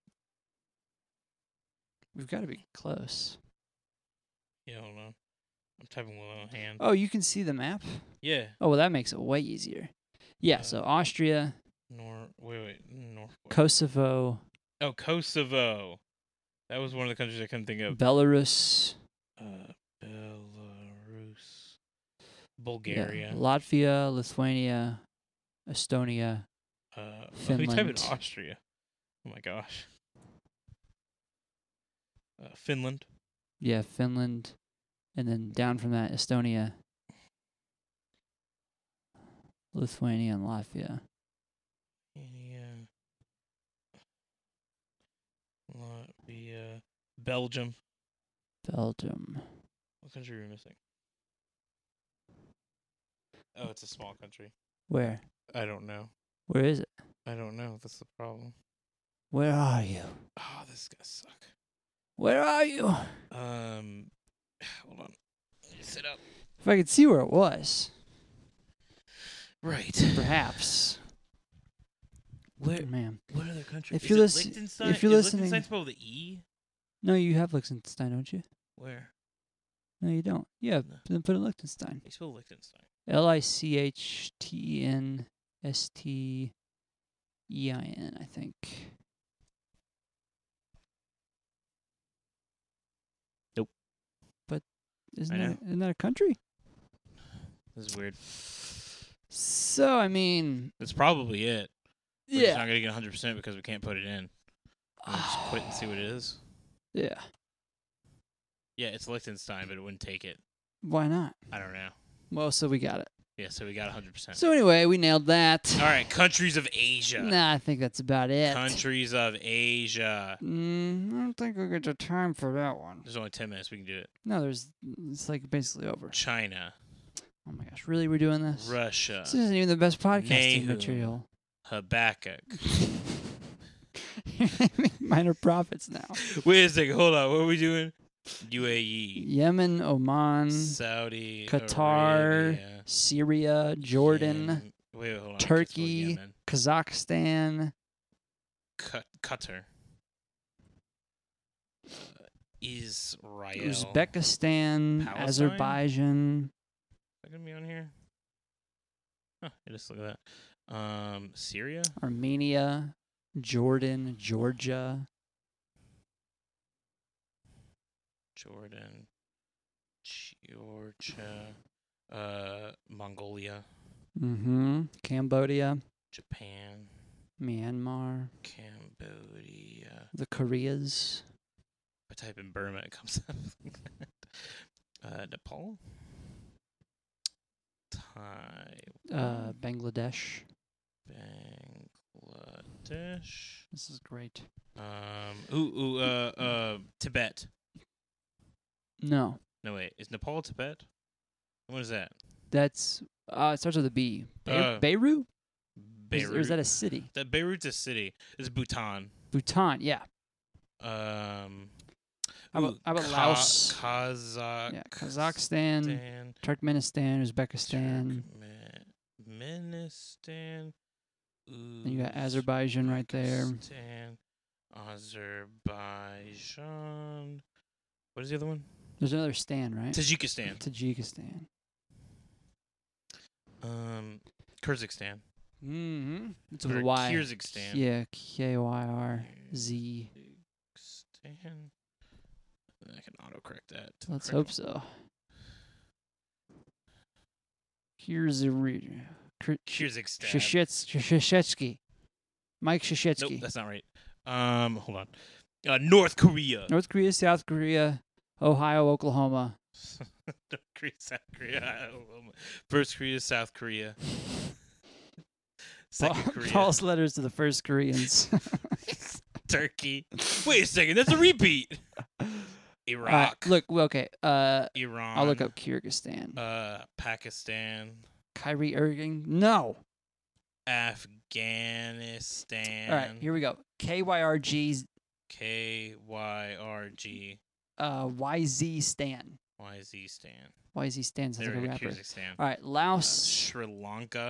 We've got to be close. Yeah, hold on. I'm typing with one hand. Oh, you can see the map? Yeah. Oh, well, that makes it way easier. Yeah, so Austria, North. Kosovo, Oh, Kosovo. That was one of the countries I couldn't think of. Belarus, Belarus, yeah, Bulgaria. Latvia, Lithuania, Estonia, Let me type in Finland. Austria. Oh my gosh. Finland. Yeah, Finland. And then down from that, Estonia, Lithuania, and Latvia. Latvia. Belgium. Belgium. What country are we missing? Oh, it's a small country. Where? I don't know. Where is it? I don't know. That's the problem. Where are you? Oh, this is gonna suck. Where are you? Hold on. Sit up. If I could see where it was, Right. perhaps. Where? Man. What other country? If Is you're it lis- Liechtenstein? if you're Is listening- Liechtenstein spelled with E? No, you have Liechtenstein, don't you? Where? No, you don't. Yeah, No. then put in Liechtenstein. You spell Liechtenstein. Lichtenstein, I think. Nope. But I isn't know. that a country? This is weird. So, I mean, That's probably it. We're just yeah. not gonna get 100% because we can't put it in. I'll just quit and see what it is. Yeah. Yeah, it's Liechtenstein, but it wouldn't take it. Why not? I don't know. Well, so we got it. Yeah, so we got 100%. So anyway, we nailed that. All right, countries of Asia. Nah, I think that's about it. Countries of Asia. I don't think we got the time for that one. There's only 10 minutes. We can do it. No, it's like basically over. China. Oh my gosh, really? We're doing this? Russia. This isn't even the best podcasting Nahum. material. Habakkuk. You're naming minor prophets now. Wait a second. Hold on. What are we doing? UAE. Yemen, Oman, Saudi. Qatar, Arabia, Syria, Jordan, Yemen. Wait, hold on. Turkey, Yemen. Kazakhstan, Qatar. Israel. Uzbekistan, Palestine? Azerbaijan, Is that gonna be on here? Huh, just look at that. Syria? Armenia, Jordan, Georgia, Jordan. Georgia. Mongolia. Cambodia, Japan. Myanmar, Cambodia. the Koreas, If I type in Burma, it comes up. Nepal. Bangladesh. Bangladesh. This is great. Tibet. No, No, wait. Is Nepal Tibet? What is that? that's it starts with a B. Beirut? Beirut. Or is that a city? That Beirut's a city. This is Bhutan. Bhutan, yeah. How How about Laos? Kazakhstan. Yeah, Kazakhstan, Turkmenistan, Uzbekistan. Turkmenistan. Then you got Azerbaijan right there. Uzbekistan, Azerbaijan. What is the other one? There's another Stan, right? Tajikistan. Tajikistan. Kyrgyzstan. It's with a Y. Kyrgyzstan. Yeah, Kyrz. Kyrgyzstan. I can autocorrect that. Let's hope so. Kyrgyzstan. Kyrgyzstan. Shishetsky. Mike Nope, Shishetsky. that's not right. Hold on. North Korea. North Korea, South Korea, Ohio, Oklahoma. North Korea, South Korea. First Korea, South Korea. Second Korea. Paul's letters to the first Koreans. Turkey. Wait a second, that's a repeat. Iraq. Look, okay. Iran. I'll look up Kyrgyzstan. Pakistan. Kyrie Irving. No. Afghanistan. All right, here we go. KYRG. KYRG. YZ Stan. YZ Stan. YZ Stan sounds like a rapper. Kyrgyzstan. All right, Laos. Sri Lanka.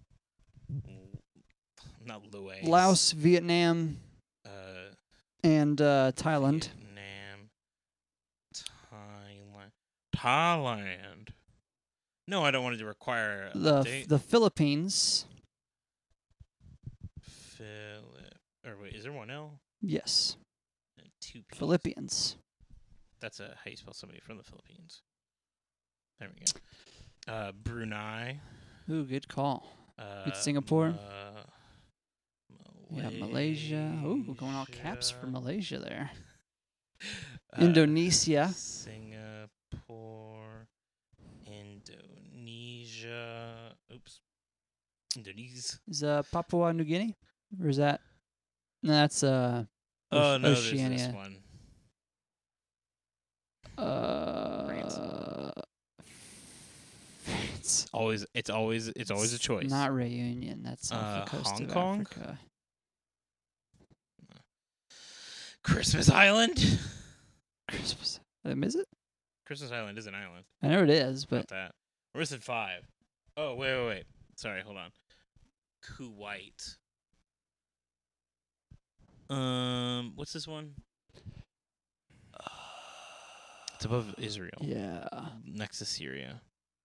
Not Luay. Laos, Vietnam, and Thailand. Vietnam. Thailand. Thailand. No, I don't want it to require a date. The Philippines. Or wait, is there one L? Yes. And 2 P's. Philippians. That's how you spell somebody from the Philippines. There we go. Brunei. Ooh, good call. Good Singapore. Yeah, Malaysia. Ooh, we're going all caps for Malaysia there. Indonesia. Singapore. Indonesia. Oops. Indonesia. Is Papua New Guinea? Or is that? No, that's Oh, no, there's Oceania. this one. It's always a choice. Not Reunion. That's off the coast Hong of Kong? Africa. Christmas Island. Christmas. Is it? Christmas Island is an island. I know it is, but Not that. We're missing 5. Oh, wait. Sorry, hold on. Kuwait. What's this one? It's above Israel. yeah. Next to Syria.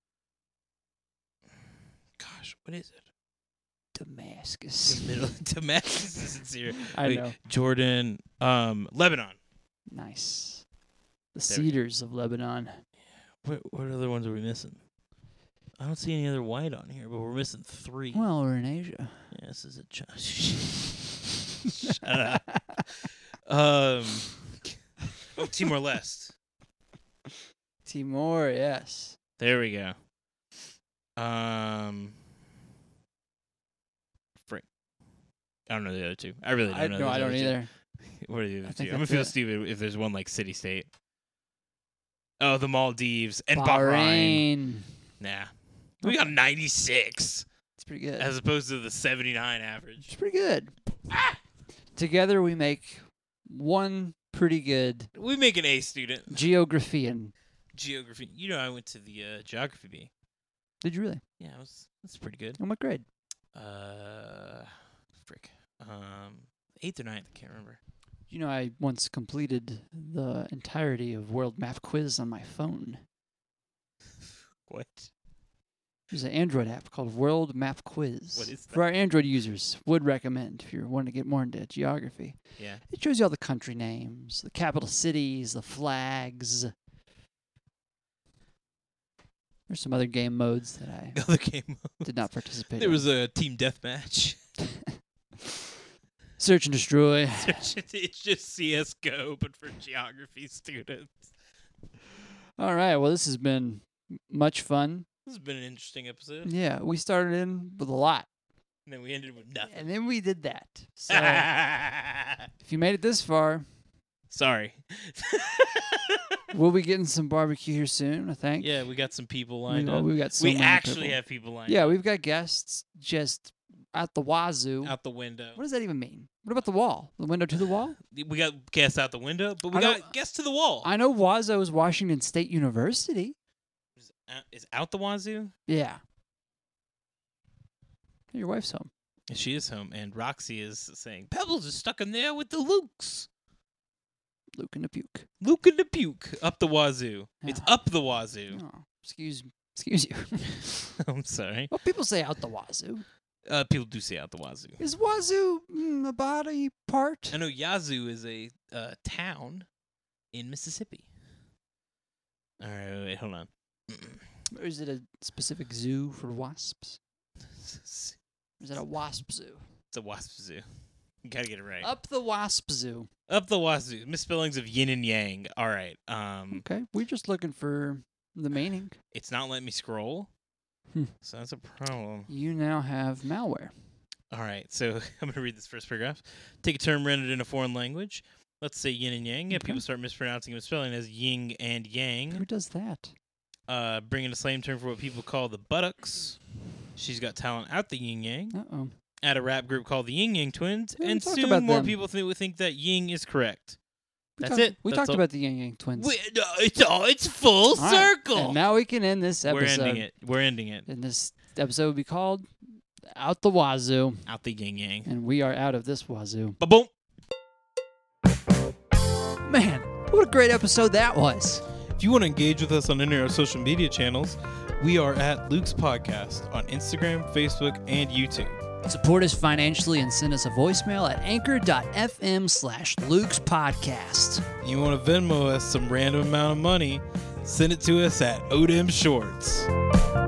Gosh, what is it? Damascus. The middle Damascus is in Syria. I Wait, know. Jordan. Lebanon. Nice. The There- cedars of Lebanon. What other ones are we missing? I don't see any other white on here, but we're missing 3. Well, we're in Asia. Yeah, this is a Shut up. Timor-Leste. Timor, yes. There we go. Frick. I don't know the other 2. I really don't know. No, those I don't other 2. either. What are the other I 2? think I'm gonna that's feel it. stupid if there's one like city-state. Oh, the Maldives and Bahrain. Bahrain. Nah. We got 96 It's pretty good. as opposed to the 79 average. It's pretty good. Together we make one pretty good We make an A student. geographian. Geography. You know, I went to the geography B. Did you really? Yeah, that's pretty good. In what grade? Frick. 8th or 9th, I can't remember. You know, I once completed the entirety of World Map Quiz on my phone. What? There's an Android app called World Map Quiz. What is that? For our Android users, would recommend if you're wanting to get more into geography. Yeah. It shows you all the country names, the capital cities, the flags. There's some other game modes that I Other game. did not participate There in. was a team deathmatch. Search and destroy. It's just CS:GO, but for geography students. All right. Well, this has been much fun. This has been an interesting episode. Yeah, we started in with a lot, And then we ended with nothing. and then we did that. So if you made it this far, Sorry. we'll be getting some barbecue here soon, I think. Yeah, we got some people lined up. We've got so We many actually people. have people lined Yeah, up. we've got guests just out the wazoo. Out the window. What does that even mean? What about the wall? The window to the wall? We got guests out the window, but we I know- got guests to the wall. I know Wazo is Washington State University. Is out the wazoo? Yeah. Your wife's home. She is home, and Roxy is saying, Pebbles is stuck in there with the Lukes. Luke and the puke. Luke and the puke. Up the wazoo. It's Yeah. up the wazoo. Oh, excuse you. I'm sorry. Well, people say out the wazoo. People do say out the wazoo. Is wazoo a body part? I know Yazoo is a town in Mississippi. All right, wait, hold on. Or is it a specific zoo for wasps? Or is it a wasp zoo? It's a wasp zoo. You gotta get it right. Up the wasp zoo. Up the wazoo. Misspellings of yin and yang. All right. Okay, we're just looking for the meaning. It's not letting me scroll, so that's a problem. You now have malware. All right, so I'm gonna read this first paragraph. Take a term rendered in a foreign language. Let's say yin and yang. Yeah, Okay. people start mispronouncing and misspelling as yin and Who yang. does that? Bring in a slang term for what people call the buttocks. She's got talent out the yin yang. Uh-oh. At a rap group called the Ying Yang Twins, Yeah, we and talked soon about more them. people will think that Ying is correct. We That's talked- it. We That's talked all. about the Yang Yang twins. It's full All right, circle. And now we can end this We're episode. ending it. We're ending it. And this episode will be called Out the Wazoo. Out the Yin Yang. And we are out of this wazoo. Ba-boom. Man, what a great episode that was. If If you want to engage with us on any of our social media channels, we are at Luke's Podcast on Instagram, Facebook, and YouTube. Support us financially and send us a voicemail at anchor.fm/Luke's Podcast. You want to Venmo us some random amount of money, send it to us at Odem Shorts.